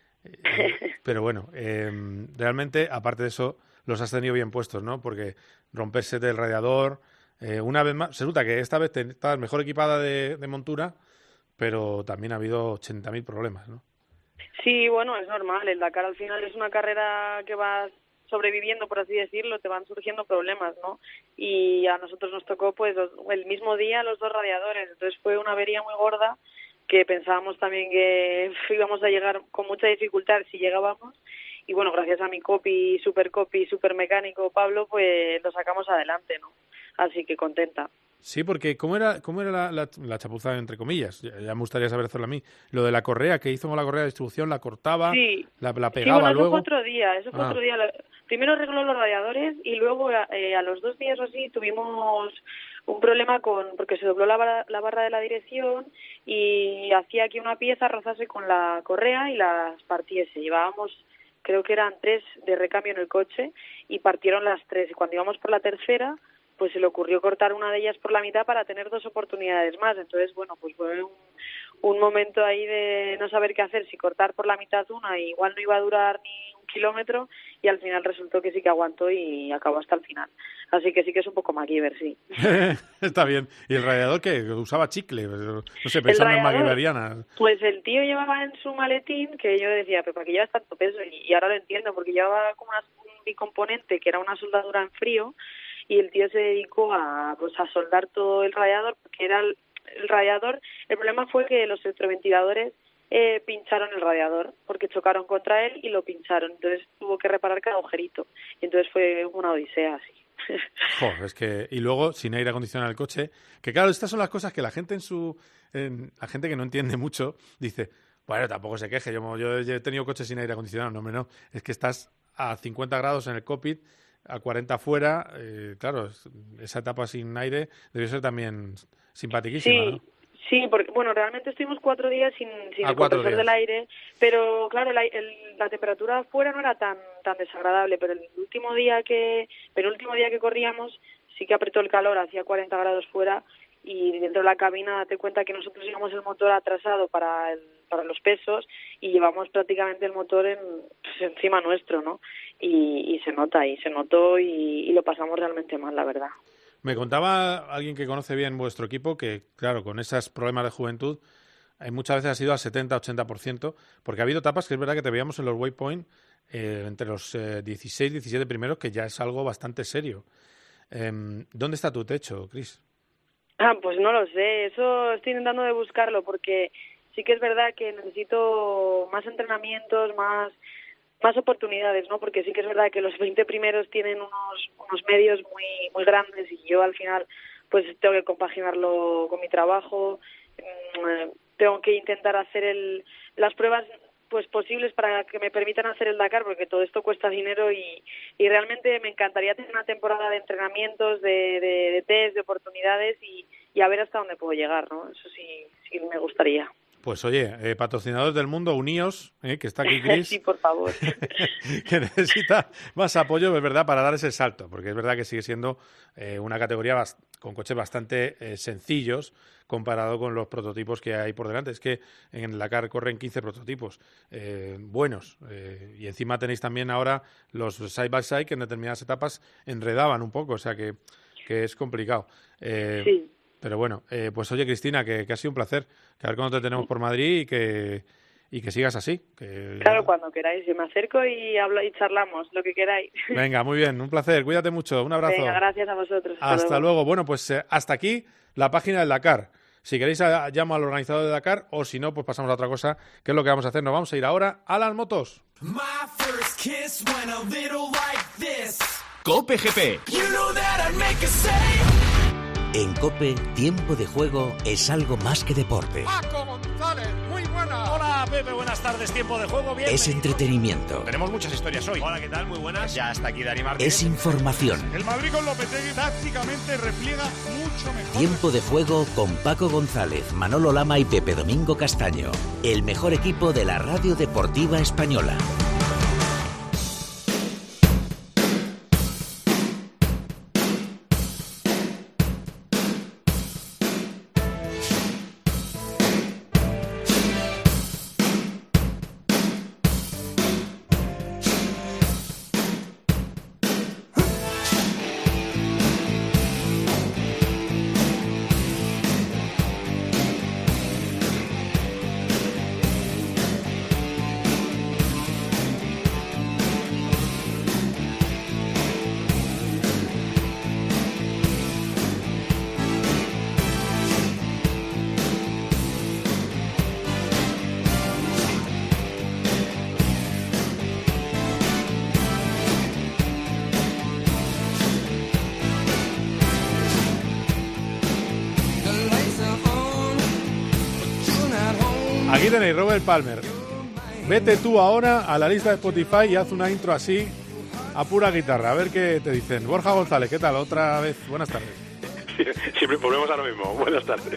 pero bueno, realmente, aparte de eso, los has tenido bien puestos, ¿no? Porque romperse del radiador, una vez más, resulta que esta vez estabas mejor equipada de montura, pero también ha habido 80.000 problemas, ¿no? Sí, bueno, es normal, el Dakar al final es una carrera que vas sobreviviendo, por así decirlo, te van surgiendo problemas, ¿no? Y a nosotros nos tocó, pues, el mismo día los 2 radiadores, entonces fue una avería muy gorda que pensábamos también que íbamos a llegar con mucha dificultad si llegábamos, y bueno, gracias a mi super mecánico Pablo, pues lo sacamos adelante, ¿no? Así que contenta. Sí, porque ¿cómo era la chapuza, entre comillas? Ya me gustaría saber hacerlo a mí. Lo de la correa, que hizo con la correa de distribución, la cortaba, sí. la pegaba sí, bueno, luego. Eso fue otro día. Primero arregló los radiadores y luego a los 2 días o así tuvimos un problema porque se dobló la barra de la dirección y hacía que una pieza rozase con la correa y las partiese. Llevábamos, creo que eran 3 de recambio en el coche y partieron las 3. Y cuando íbamos por la tercera, pues se le ocurrió cortar una de ellas por la mitad para tener 2 oportunidades más. Entonces, bueno, pues fue un momento ahí de no saber qué hacer, si cortar por la mitad una, igual no iba a durar ni 1 kilómetro, y al final resultó que sí que aguantó y acabó hasta el final. Así que sí que es un poco MacGyver, sí. Está bien. ¿Y el radiador qué? ¿Usaba chicle? No sé, pensando en MacGyveriana. Pues el tío llevaba en su maletín, que yo decía, pero ¿para qué llevas tanto peso? Y ahora lo entiendo, porque llevaba como un bicomponente, que era una soldadura en frío, y el tío se dedicó a soldar todo el radiador, porque era el radiador. El problema fue que los electroventiladores pincharon el radiador, porque chocaron contra él y lo pincharon. Entonces tuvo que reparar cada agujerito. Y entonces fue una odisea así. Joder, es que... Y luego, sin aire acondicionado el coche, que claro, estas son las cosas que la gente la gente que no entiende mucho, dice, bueno, tampoco se queje, yo he tenido coches sin aire acondicionado, no, es que estás a 50 grados en el cockpit, a 40 fuera, claro, esa etapa sin aire debió ser también simpatiquísima, sí, ¿no? Sí, porque bueno, realmente estuvimos 4 días sin el 4 compresor del aire, pero claro, la temperatura afuera no era tan desagradable, pero el último día que corríamos sí que apretó el calor, hacía 40 grados fuera, y dentro de la cabina date cuenta que nosotros llevamos el motor atrasado para los pesos y llevamos prácticamente el motor encima nuestro, ¿no? Y se notó y lo pasamos realmente mal, la verdad. Me contaba alguien que conoce bien vuestro equipo que, claro, con esos problemas de juventud, muchas veces ha sido al 70-80%, porque ha habido etapas que es verdad que te veíamos en los waypoint entre los 16, 17 primeros, que ya es algo bastante serio. ¿Dónde está tu techo, Chris? Pues no lo sé, eso estoy intentando de buscarlo, porque sí que es verdad que necesito más entrenamientos, más oportunidades, ¿no? Porque sí que es verdad que los 20 primeros tienen unos medios muy grandes y yo al final pues tengo que compaginarlo con mi trabajo, tengo que intentar hacer las pruebas pues posibles para que me permitan hacer el Dakar, porque todo esto cuesta dinero y realmente me encantaría tener una temporada de entrenamientos, de test, de oportunidades y a ver hasta dónde puedo llegar, ¿no? Eso sí me gustaría. Pues oye, patrocinadores del mundo, uníos, que está aquí Chris. Sí, por favor. Que necesita más apoyo, es verdad, para dar ese salto, porque es verdad que sigue siendo una categoría con coches bastante sencillos comparado con los prototipos que hay por delante. Es que en la Dakar corren 15 prototipos buenos y encima tenéis también ahora los side by side que en determinadas etapas enredaban un poco, o sea que que es complicado. Sí. Pero bueno, pues oye, Cristina, que ha sido un placer. Que a ver cuándo te tenemos por Madrid y que sigas así. Claro, cuando queráis. Yo me acerco y hablo y charlamos, lo que queráis. Venga, muy bien, un placer. Cuídate mucho. Un abrazo. Venga, gracias a vosotros. Hasta luego. Bueno, pues hasta aquí la página del Dakar. Si queréis, llamo al organizador de Dakar, o si no, pues pasamos a otra cosa, que es lo que vamos a hacer. Nos vamos a ir ahora a las motos. COPE GP. En COPE, tiempo de juego es algo más que deporte. Paco González, muy buena. Hola, Pepe, buenas tardes. Tiempo de juego, bien. Es entretenimiento. Tenemos muchas historias hoy. Hola, ¿qué tal? Muy buenas. Ya está aquí Dani Martínez. Es información. El Madrid con Lopetegui tácticamente repliega mucho mejor. Tiempo de juego con Paco González, Manolo Lama y Pepe Domingo Castaño. El mejor equipo de la radio deportiva española. Aquí tenéis Robert Palmer. Vete tú ahora a la lista de Spotify y haz una intro así a pura guitarra. A ver qué te dicen. Borja González, ¿qué tal? Otra vez. Buenas tardes. Siempre volvemos a lo mismo. Buenas tardes.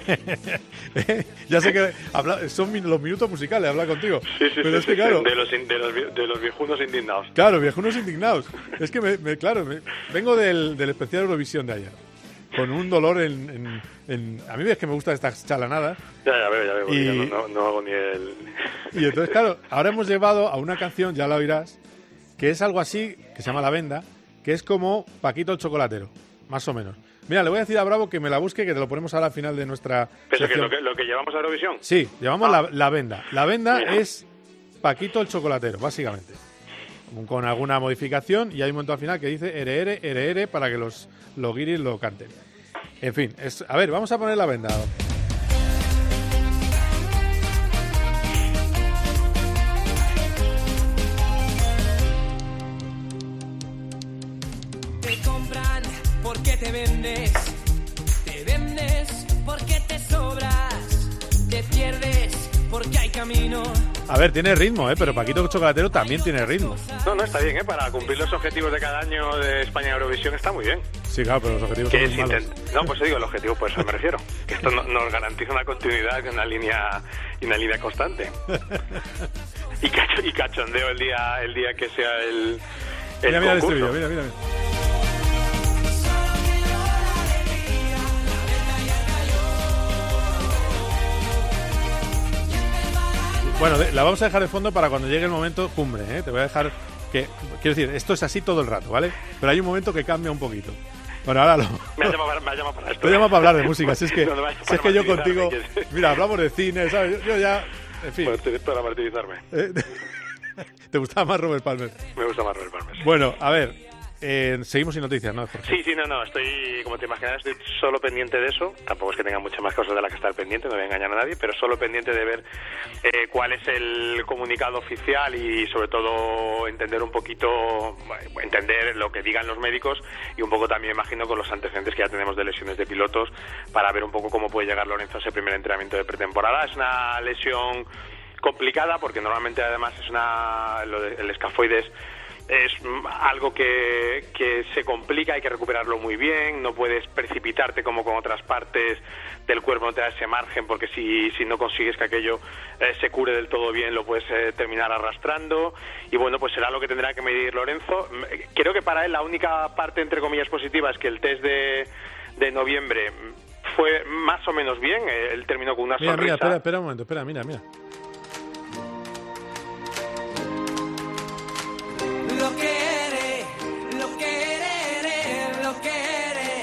Ya sé que son los minutos musicales, hablar contigo. Sí, pero es que claro, de los viejunos indignados. Claro, viejunos indignados. Es que vengo del especial Eurovisión de ayer. Con un dolor a mí es que me gusta estas chalanadas. Ya veo. Y no hago ni el... Y entonces, claro, ahora hemos llevado a una canción, ya la oirás, que es algo así, que se llama La Venda, que es como Paquito el Chocolatero, más o menos. Mira, le voy a decir a Bravo que me la busque, que te lo ponemos ahora al final de nuestra ¿Pero sección. que lo que llevamos a Eurovisión? Sí, llevamos la Venda. La Venda es Paquito el Chocolatero, básicamente. Con alguna modificación, y hay un momento al final que dice ere, para que los guiris lo canten. En fin, a ver, vamos a poner La Venda. Te compran porque te vendes porque te sobras, te pierdes porque hay camino. A ver, tiene ritmo, pero Paquito Chocolatero también tiene ritmo. No, está bien, para cumplir los objetivos de cada año de España Eurovisión está muy bien. Sí, claro, pero los objetivos son muy malos. No, pues digo, el objetivo, pues me refiero. Que esto nos garantiza una continuidad y una línea constante. Y cachondeo el día que sea el mira concurso. Este vídeo, mira. Bueno, la vamos a dejar de fondo para cuando llegue el momento cumbre, ¿eh? Te voy a dejar que... Quiero decir, esto es así todo el rato, ¿vale? Pero hay un momento que cambia un poquito. Bueno, ahora Me ha llamado para esto. Te llamo para hablar de música, si es que yo contigo... Que... Mira, hablamos de cine, ¿sabes? Yo ya... En fin. Para martirizarme. ¿Te gustaba más Robert Palmer? Me gusta más Robert Palmer. Bueno, a ver... seguimos sin noticias, ¿no, Jorge? Sí, no, estoy, como te imaginas, estoy solo pendiente de eso. Tampoco es que tenga muchas más cosas de las que estar pendiente, no voy a engañar a nadie, pero solo pendiente de ver cuál es el comunicado oficial y sobre todo entender lo que digan los médicos y un poco también, imagino, con los antecedentes que ya tenemos de lesiones de pilotos para ver un poco cómo puede llegar Lorenzo a ese primer entrenamiento de pretemporada. Es una lesión complicada porque normalmente además el escafoides es algo que se complica, hay que recuperarlo muy bien, no puedes precipitarte como con otras partes del cuerpo, no te da ese margen porque si no consigues que aquello se cure del todo bien lo puedes terminar arrastrando y bueno, pues será lo que tendrá que medir Lorenzo. Creo que para él la única parte entre comillas positiva es que el test de noviembre fue más o menos bien, él terminó con una sonrisa. Mira, espera un momento, mira. Lo que eres.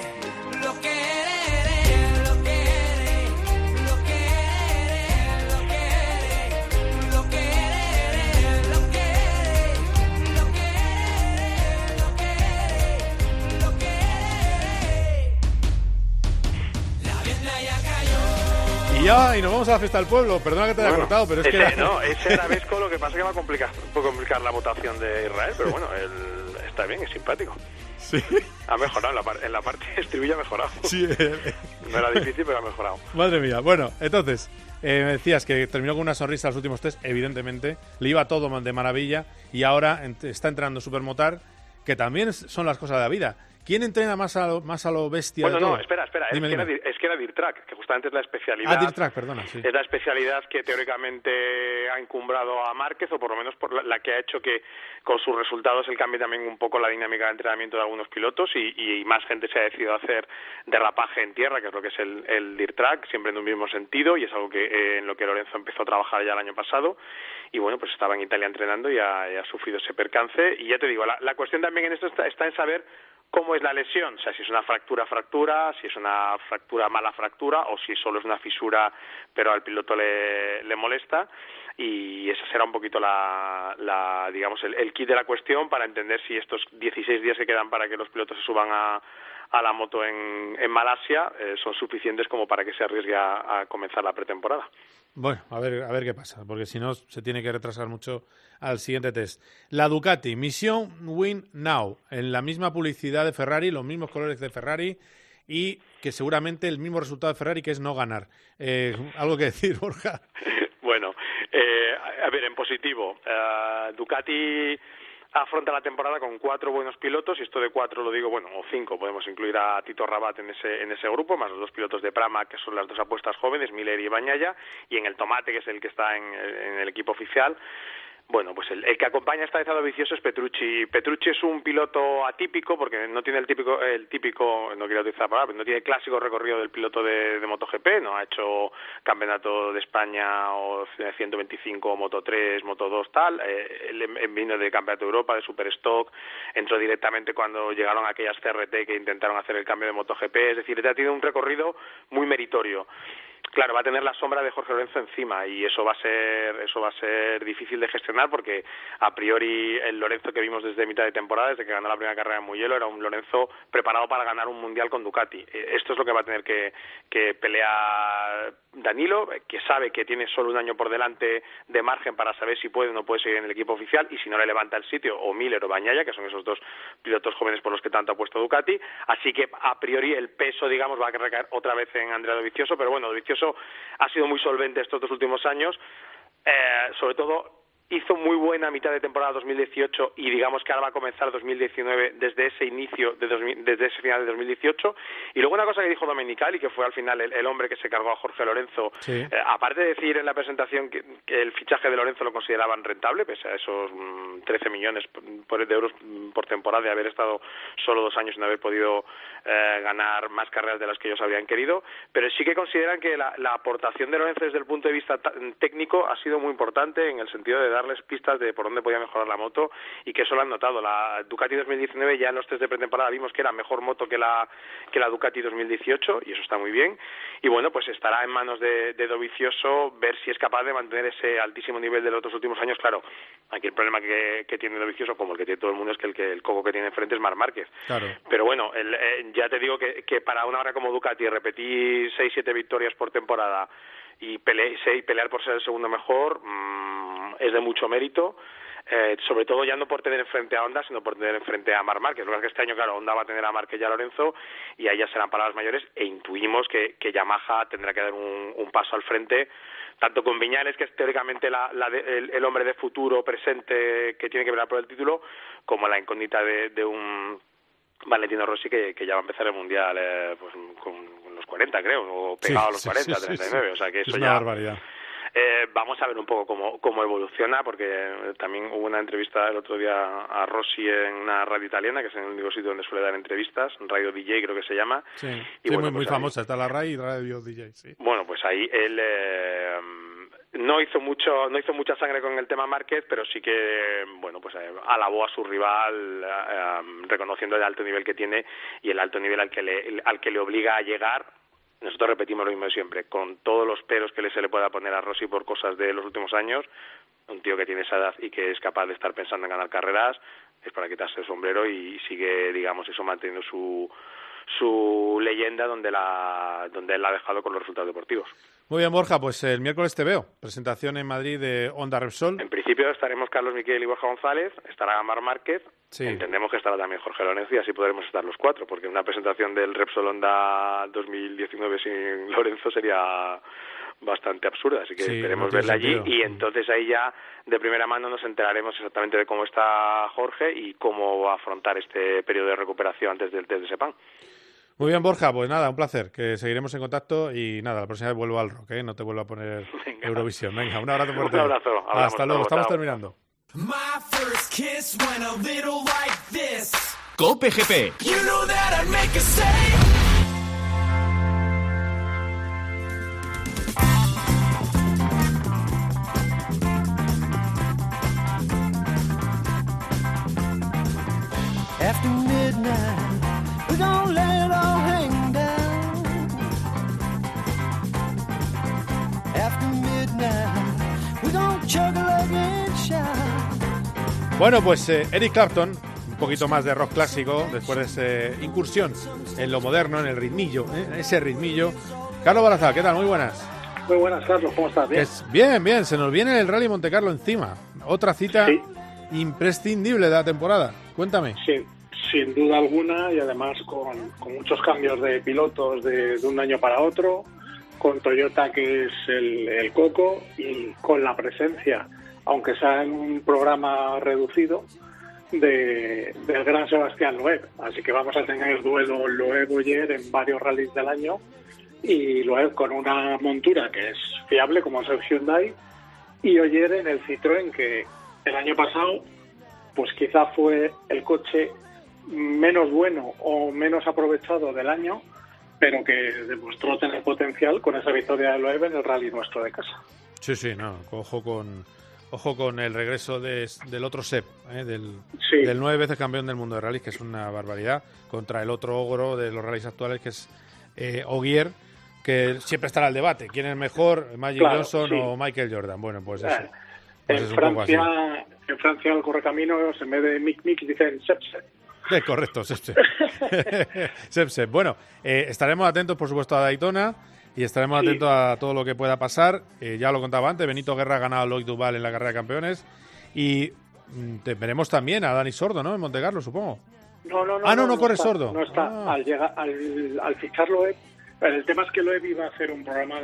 ya, y nos vamos a la fiesta del pueblo. Perdona que te haya cortado, pero es que... Ese arabesco lo que pasa es que va a complicar la votación de Israel, pero bueno, está bien, es simpático. Sí. Ha mejorado, en la parte de estribillo ha mejorado. Sí. No era difícil, pero ha mejorado. Madre mía. Bueno, entonces, me decías que terminó con una sonrisa los últimos test, evidentemente. Le iba todo de maravilla y ahora está entrenando Supermotar, que también son las cosas de la vida. ¿Quién entrena más a lo bestia? Bueno, de todo? no, espera. Dime. Es que era Dirt Track, que justamente es la especialidad. Dirt Track, perdona, sí. Es la especialidad que teóricamente ha encumbrado a Márquez, o por lo menos por la que ha hecho que con sus resultados él cambie también un poco la dinámica de entrenamiento de algunos pilotos y más gente se ha decidido a hacer derrapaje en tierra, que es lo que es el Dirt Track, siempre en un mismo sentido, y es algo que en lo que Lorenzo empezó a trabajar ya el año pasado. Y bueno, pues estaba en Italia entrenando y ha sufrido ese percance. Y ya te digo, la cuestión también en esto está en saber cómo es la lesión, o sea, si es una fractura, si es una mala fractura, o si solo es una fisura, pero al piloto le molesta, y esa será un poquito digamos, el kit de la cuestión para entender si estos 16 días que quedan para que los pilotos se suban a la moto en Malasia son suficientes como para que se arriesgue a comenzar la pretemporada. Bueno, a ver qué pasa, porque si no se tiene que retrasar mucho al siguiente test. La Ducati, misión Win Now, en la misma publicidad de Ferrari, los mismos colores de Ferrari y que seguramente el mismo resultado de Ferrari, que es no ganar. ¿Algo que decir, Borja? Bueno, a ver, en positivo, Ducati afronta la temporada con 4 buenos pilotos, y esto de 4 lo digo, bueno, o 5, podemos incluir a Tito Rabat en ese grupo, más los 2 pilotos de Pramac, que son las 2 apuestas jóvenes, Miller y Bagnaia, y en el Tomate, que es el que está en el equipo oficial. Bueno, pues el que acompaña esta vez a Dovizioso es Petrucci. Petrucci es un piloto atípico porque no tiene el típico, no quiero utilizar la palabra, pero no tiene el clásico recorrido del piloto de MotoGP, no ha hecho campeonato de España o 125, Moto 3, Moto 2, tal. Él vino de campeonato de Europa, de Superstock, entró directamente cuando llegaron aquellas CRT que intentaron hacer el cambio de MotoGP, es decir, ya tiene un recorrido muy meritorio. Claro, va a tener la sombra de Jorge Lorenzo encima y eso va a ser difícil de gestionar porque a priori el Lorenzo que vimos desde mitad de temporada, desde que ganó la primera carrera en Mugello, era un Lorenzo preparado para ganar un mundial con Ducati. Esto es lo que va a tener que pelear Danilo, que sabe que tiene solo un año por delante de margen para saber si puede o no puede seguir en el equipo oficial, y si no le levanta el sitio, o Miller o Bagnaia, que son esos 2 pilotos jóvenes por los que tanto ha puesto Ducati. Así que a priori el peso, digamos, va a recaer otra vez en Andrea Dovizioso, pero bueno, Dovizioso ha sido muy solvente estos 2 últimos años, sobre todo hizo muy buena mitad de temporada 2018 y digamos que ahora va a comenzar 2019 desde ese inicio, desde ese final de 2018. Y luego una cosa que dijo Domenicali, que fue al final el hombre que se cargó a Jorge Lorenzo, sí. Aparte de decir en la presentación que el fichaje de Lorenzo lo consideraban rentable, pese a esos 13 millones de euros por temporada de haber estado solo 2 años y no haber podido ganar más carreras de las que ellos habían querido, pero sí que consideran que la aportación de Lorenzo desde el punto de vista técnico ha sido muy importante en el sentido de darles pistas de por dónde podía mejorar la moto, y que eso lo han notado. La Ducati 2019 ya en los test de pretemporada vimos que era mejor moto que la Ducati 2018, y eso está muy bien. Y bueno, pues estará en manos de Dovizioso ver si es capaz de mantener ese altísimo nivel de los otros últimos años. Claro, aquí el problema que tiene Dovizioso, como el que tiene todo el mundo, es que el coco que tiene enfrente es Marc Márquez. Claro. Pero bueno, ya te digo que para una hora como Ducati repetir 6-7 victorias por temporada y pelear por ser el segundo mejor es de mucho mérito, sobre todo ya no por tener enfrente a Honda, sino por tener enfrente a Marc Márquez. Lo que es que este año, claro, Honda va a tener a Márquez y a Lorenzo, y ahí ya serán palabras mayores, e intuimos que Yamaha tendrá que dar un paso al frente, tanto con Viñales, que es teóricamente el hombre de futuro presente que tiene que pelear por el título, como la incógnita de un Valentino Rossi que ya va a empezar el Mundial pues con los 40, creo, o pegado a los 40, 39, sí. O sea que eso es una barbaridad. Vamos a ver un poco cómo evoluciona, porque también hubo una entrevista el otro día a Rossi en una radio italiana, que es el único sitio donde suele dar entrevistas, Radio DJ creo que se llama. Sí, y bueno, muy famosa, está la Radio DJ, sí. Bueno, pues ahí él no hizo mucha sangre con el tema Márquez, pero sí que, bueno, pues alabó a su rival, reconociendo el alto nivel que tiene y el alto nivel al que le obliga a llegar. Nosotros repetimos lo mismo de siempre, con todos los peros que se le pueda poner a Rossi por cosas de los últimos años. Un tío que tiene esa edad y que es capaz de estar pensando en ganar carreras es para quitarse el sombrero, y sigue, digamos, eso manteniendo su leyenda donde él la ha dejado con los resultados deportivos. Muy bien, Borja, pues el miércoles te veo. Presentación en Madrid de Honda Repsol. En principio estaremos Carlos Miquel y Borja González, estará Marc Márquez, entendemos que estará también Jorge Lorenzo y así podremos estar los 4, porque una presentación del Repsol Honda 2019 sin Lorenzo sería bastante absurda, así que esperemos verla allí y entonces ahí ya de primera mano nos enteraremos exactamente de cómo está Jorge y cómo va a afrontar este periodo de recuperación antes del test de Sepang. Muy bien, Borja, pues nada, un placer, que seguiremos en contacto y nada, la próxima vez vuelvo al rock, no te vuelvo a poner Eurovisión. Venga, un abrazo fuerte. Un abrazo. Hasta luego, estamos terminando. COPE GP. After midnight, we don't let it all hang down. After midnight, we don't chug like and shout. Bueno, pues Eric Clapton, un poquito más de rock clásico, después de esa incursión en lo moderno, en el ritmillo, ese ritmillo. Carlos Barazal, ¿qué tal? Muy buenas. Muy buenas, Carlos, ¿cómo estás? ¿Bien? Bien, se nos viene el Rally Monte Carlo encima. Otra cita imprescindible de la temporada. Cuéntame. Sí, sin duda alguna, y además con muchos cambios de pilotos de un año para otro, con Toyota, que es el coco, y con la presencia, aunque sea en un programa reducido, del gran Sebastián Loeb. Así que vamos a tener el duelo Loeb-Ogier en varios rallies del año, y Loeb con una montura que es fiable, como es el Hyundai, y Ogier en el Citroën, que el año pasado pues quizá fue el coche menos bueno o menos aprovechado del año, pero que demostró tener potencial con esa victoria de Loeb en el rally nuestro de casa. Sí, no, ojo con el regreso del otro Seb, del 9 veces campeón del mundo de rally, que es una barbaridad, contra el otro ogro de los rallies actuales, que es Ogier, que siempre estará el debate, ¿quién es mejor, Magic Johnson o Michael Jordan? Bueno, pues eso. Pues en Francia el correcaminos, en vez de Mick dicen Sep. Correcto, Sep. Sep. Bueno, estaremos atentos, por supuesto, a Daytona y estaremos atentos a todo lo que pueda pasar. Ya lo contaba antes, Benito Guerra ha ganado a Loïc Duval en la carrera de campeones y veremos también a Dani Sordo, ¿no? En Monte Carlo, supongo. No corre Sordo. No está. Al fichar Loeb, el tema es que Loeb iba a hacer un programa,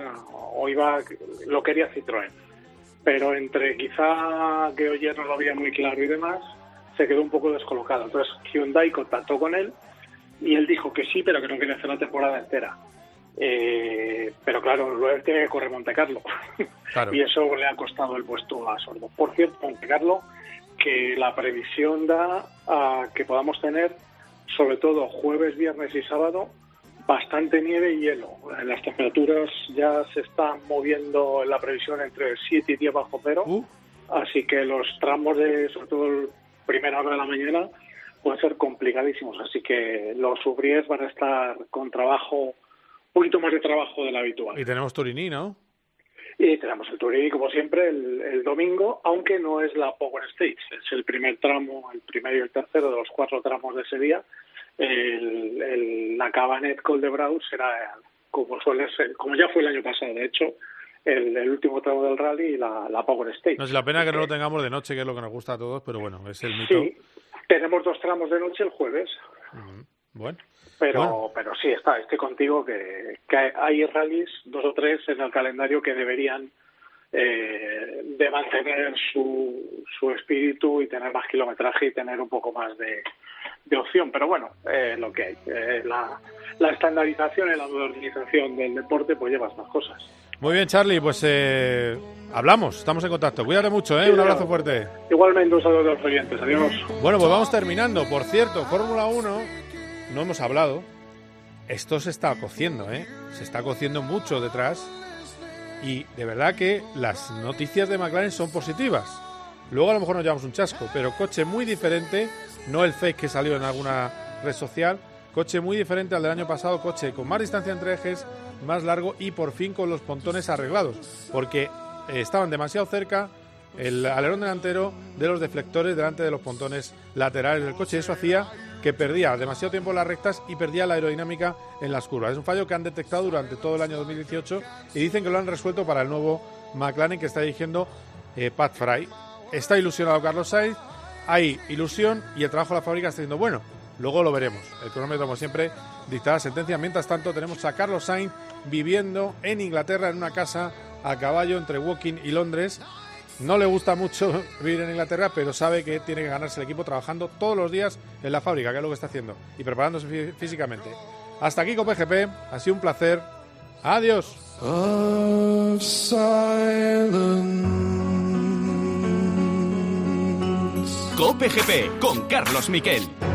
lo quería Citroën, pero entre quizá que Ogier no lo veía muy claro y demás, se quedó un poco descolocado. Entonces Hyundai contactó con él y él dijo que sí, pero que no quería hacer la temporada entera. Pero claro, Loeb tiene que correr Monte Carlo. Claro. Y eso le ha costado el puesto a Sordo. Por cierto, Monte Carlo, que la previsión da a que podamos tener, sobre todo jueves, viernes y sábado, bastante nieve y hielo. Las temperaturas ya se están moviendo en la previsión entre 7 y 10 bajo cero, así que los tramos de, sobre todo, primera hora de la mañana pueden ser complicadísimos, así que los Ubriers van a estar con trabajo, un poquito más de trabajo de lo habitual. Y tenemos Turini, ¿no? Y tenemos el Turini, como siempre, el domingo, aunque no es la Power Stage, es el primer tramo, el primero y el tercero de los 4 tramos de ese día. La Cabanet Col de Brau será como suele ser, como ya fue el año pasado, de hecho, el último tramo del rally y la Power Stage. No es la pena que no lo tengamos de noche, que es lo que nos gusta a todos, pero bueno, es el mito. Sí, tenemos 2 tramos de noche el jueves. Bueno. Pero sí, estoy contigo que hay rallies, 2 o 3 en el calendario que deberían de mantener su espíritu y tener más kilometraje y tener un poco más de opción, pero bueno, lo que hay. La estandarización y la modernización del deporte pues lleva estas cosas. Muy bien, Charlie, pues hablamos, estamos en contacto. Cuídate mucho, un abrazo fuerte. Igualmente, un saludo a los oyentes, adiós. Bueno, pues vamos terminando. Por cierto, Fórmula 1, no hemos hablado, esto se está cociendo, se está cociendo mucho detrás y de verdad que las noticias de McLaren son positivas. Luego a lo mejor nos llevamos un chasco, pero coche muy diferente, no el fake que salió en alguna red social, coche muy diferente al del año pasado, coche con más distancia entre ejes, más largo y por fin con los pontones arreglados, porque estaban demasiado cerca el alerón delantero de los deflectores delante de los pontones laterales del coche. Eso hacía que perdía demasiado tiempo en las rectas y perdía la aerodinámica en las curvas. Es un fallo que han detectado durante todo el año 2018 y dicen que lo han resuelto para el nuevo McLaren que está dirigiendo Pat Fry. Está ilusionado Carlos Sainz, hay ilusión y el trabajo de la fábrica está diciendo, bueno, luego lo veremos. El cronómetro, como siempre, dicta la sentencia. Mientras tanto, tenemos a Carlos Sainz viviendo en Inglaterra en una casa a caballo entre Woking y Londres. No le gusta mucho vivir en Inglaterra, pero sabe que tiene que ganarse el equipo trabajando todos los días en la fábrica, que es lo que está haciendo, y preparándose físicamente. Hasta aquí Cope GP, ha sido un placer. Adiós. Cope GP con Carlos Miquel.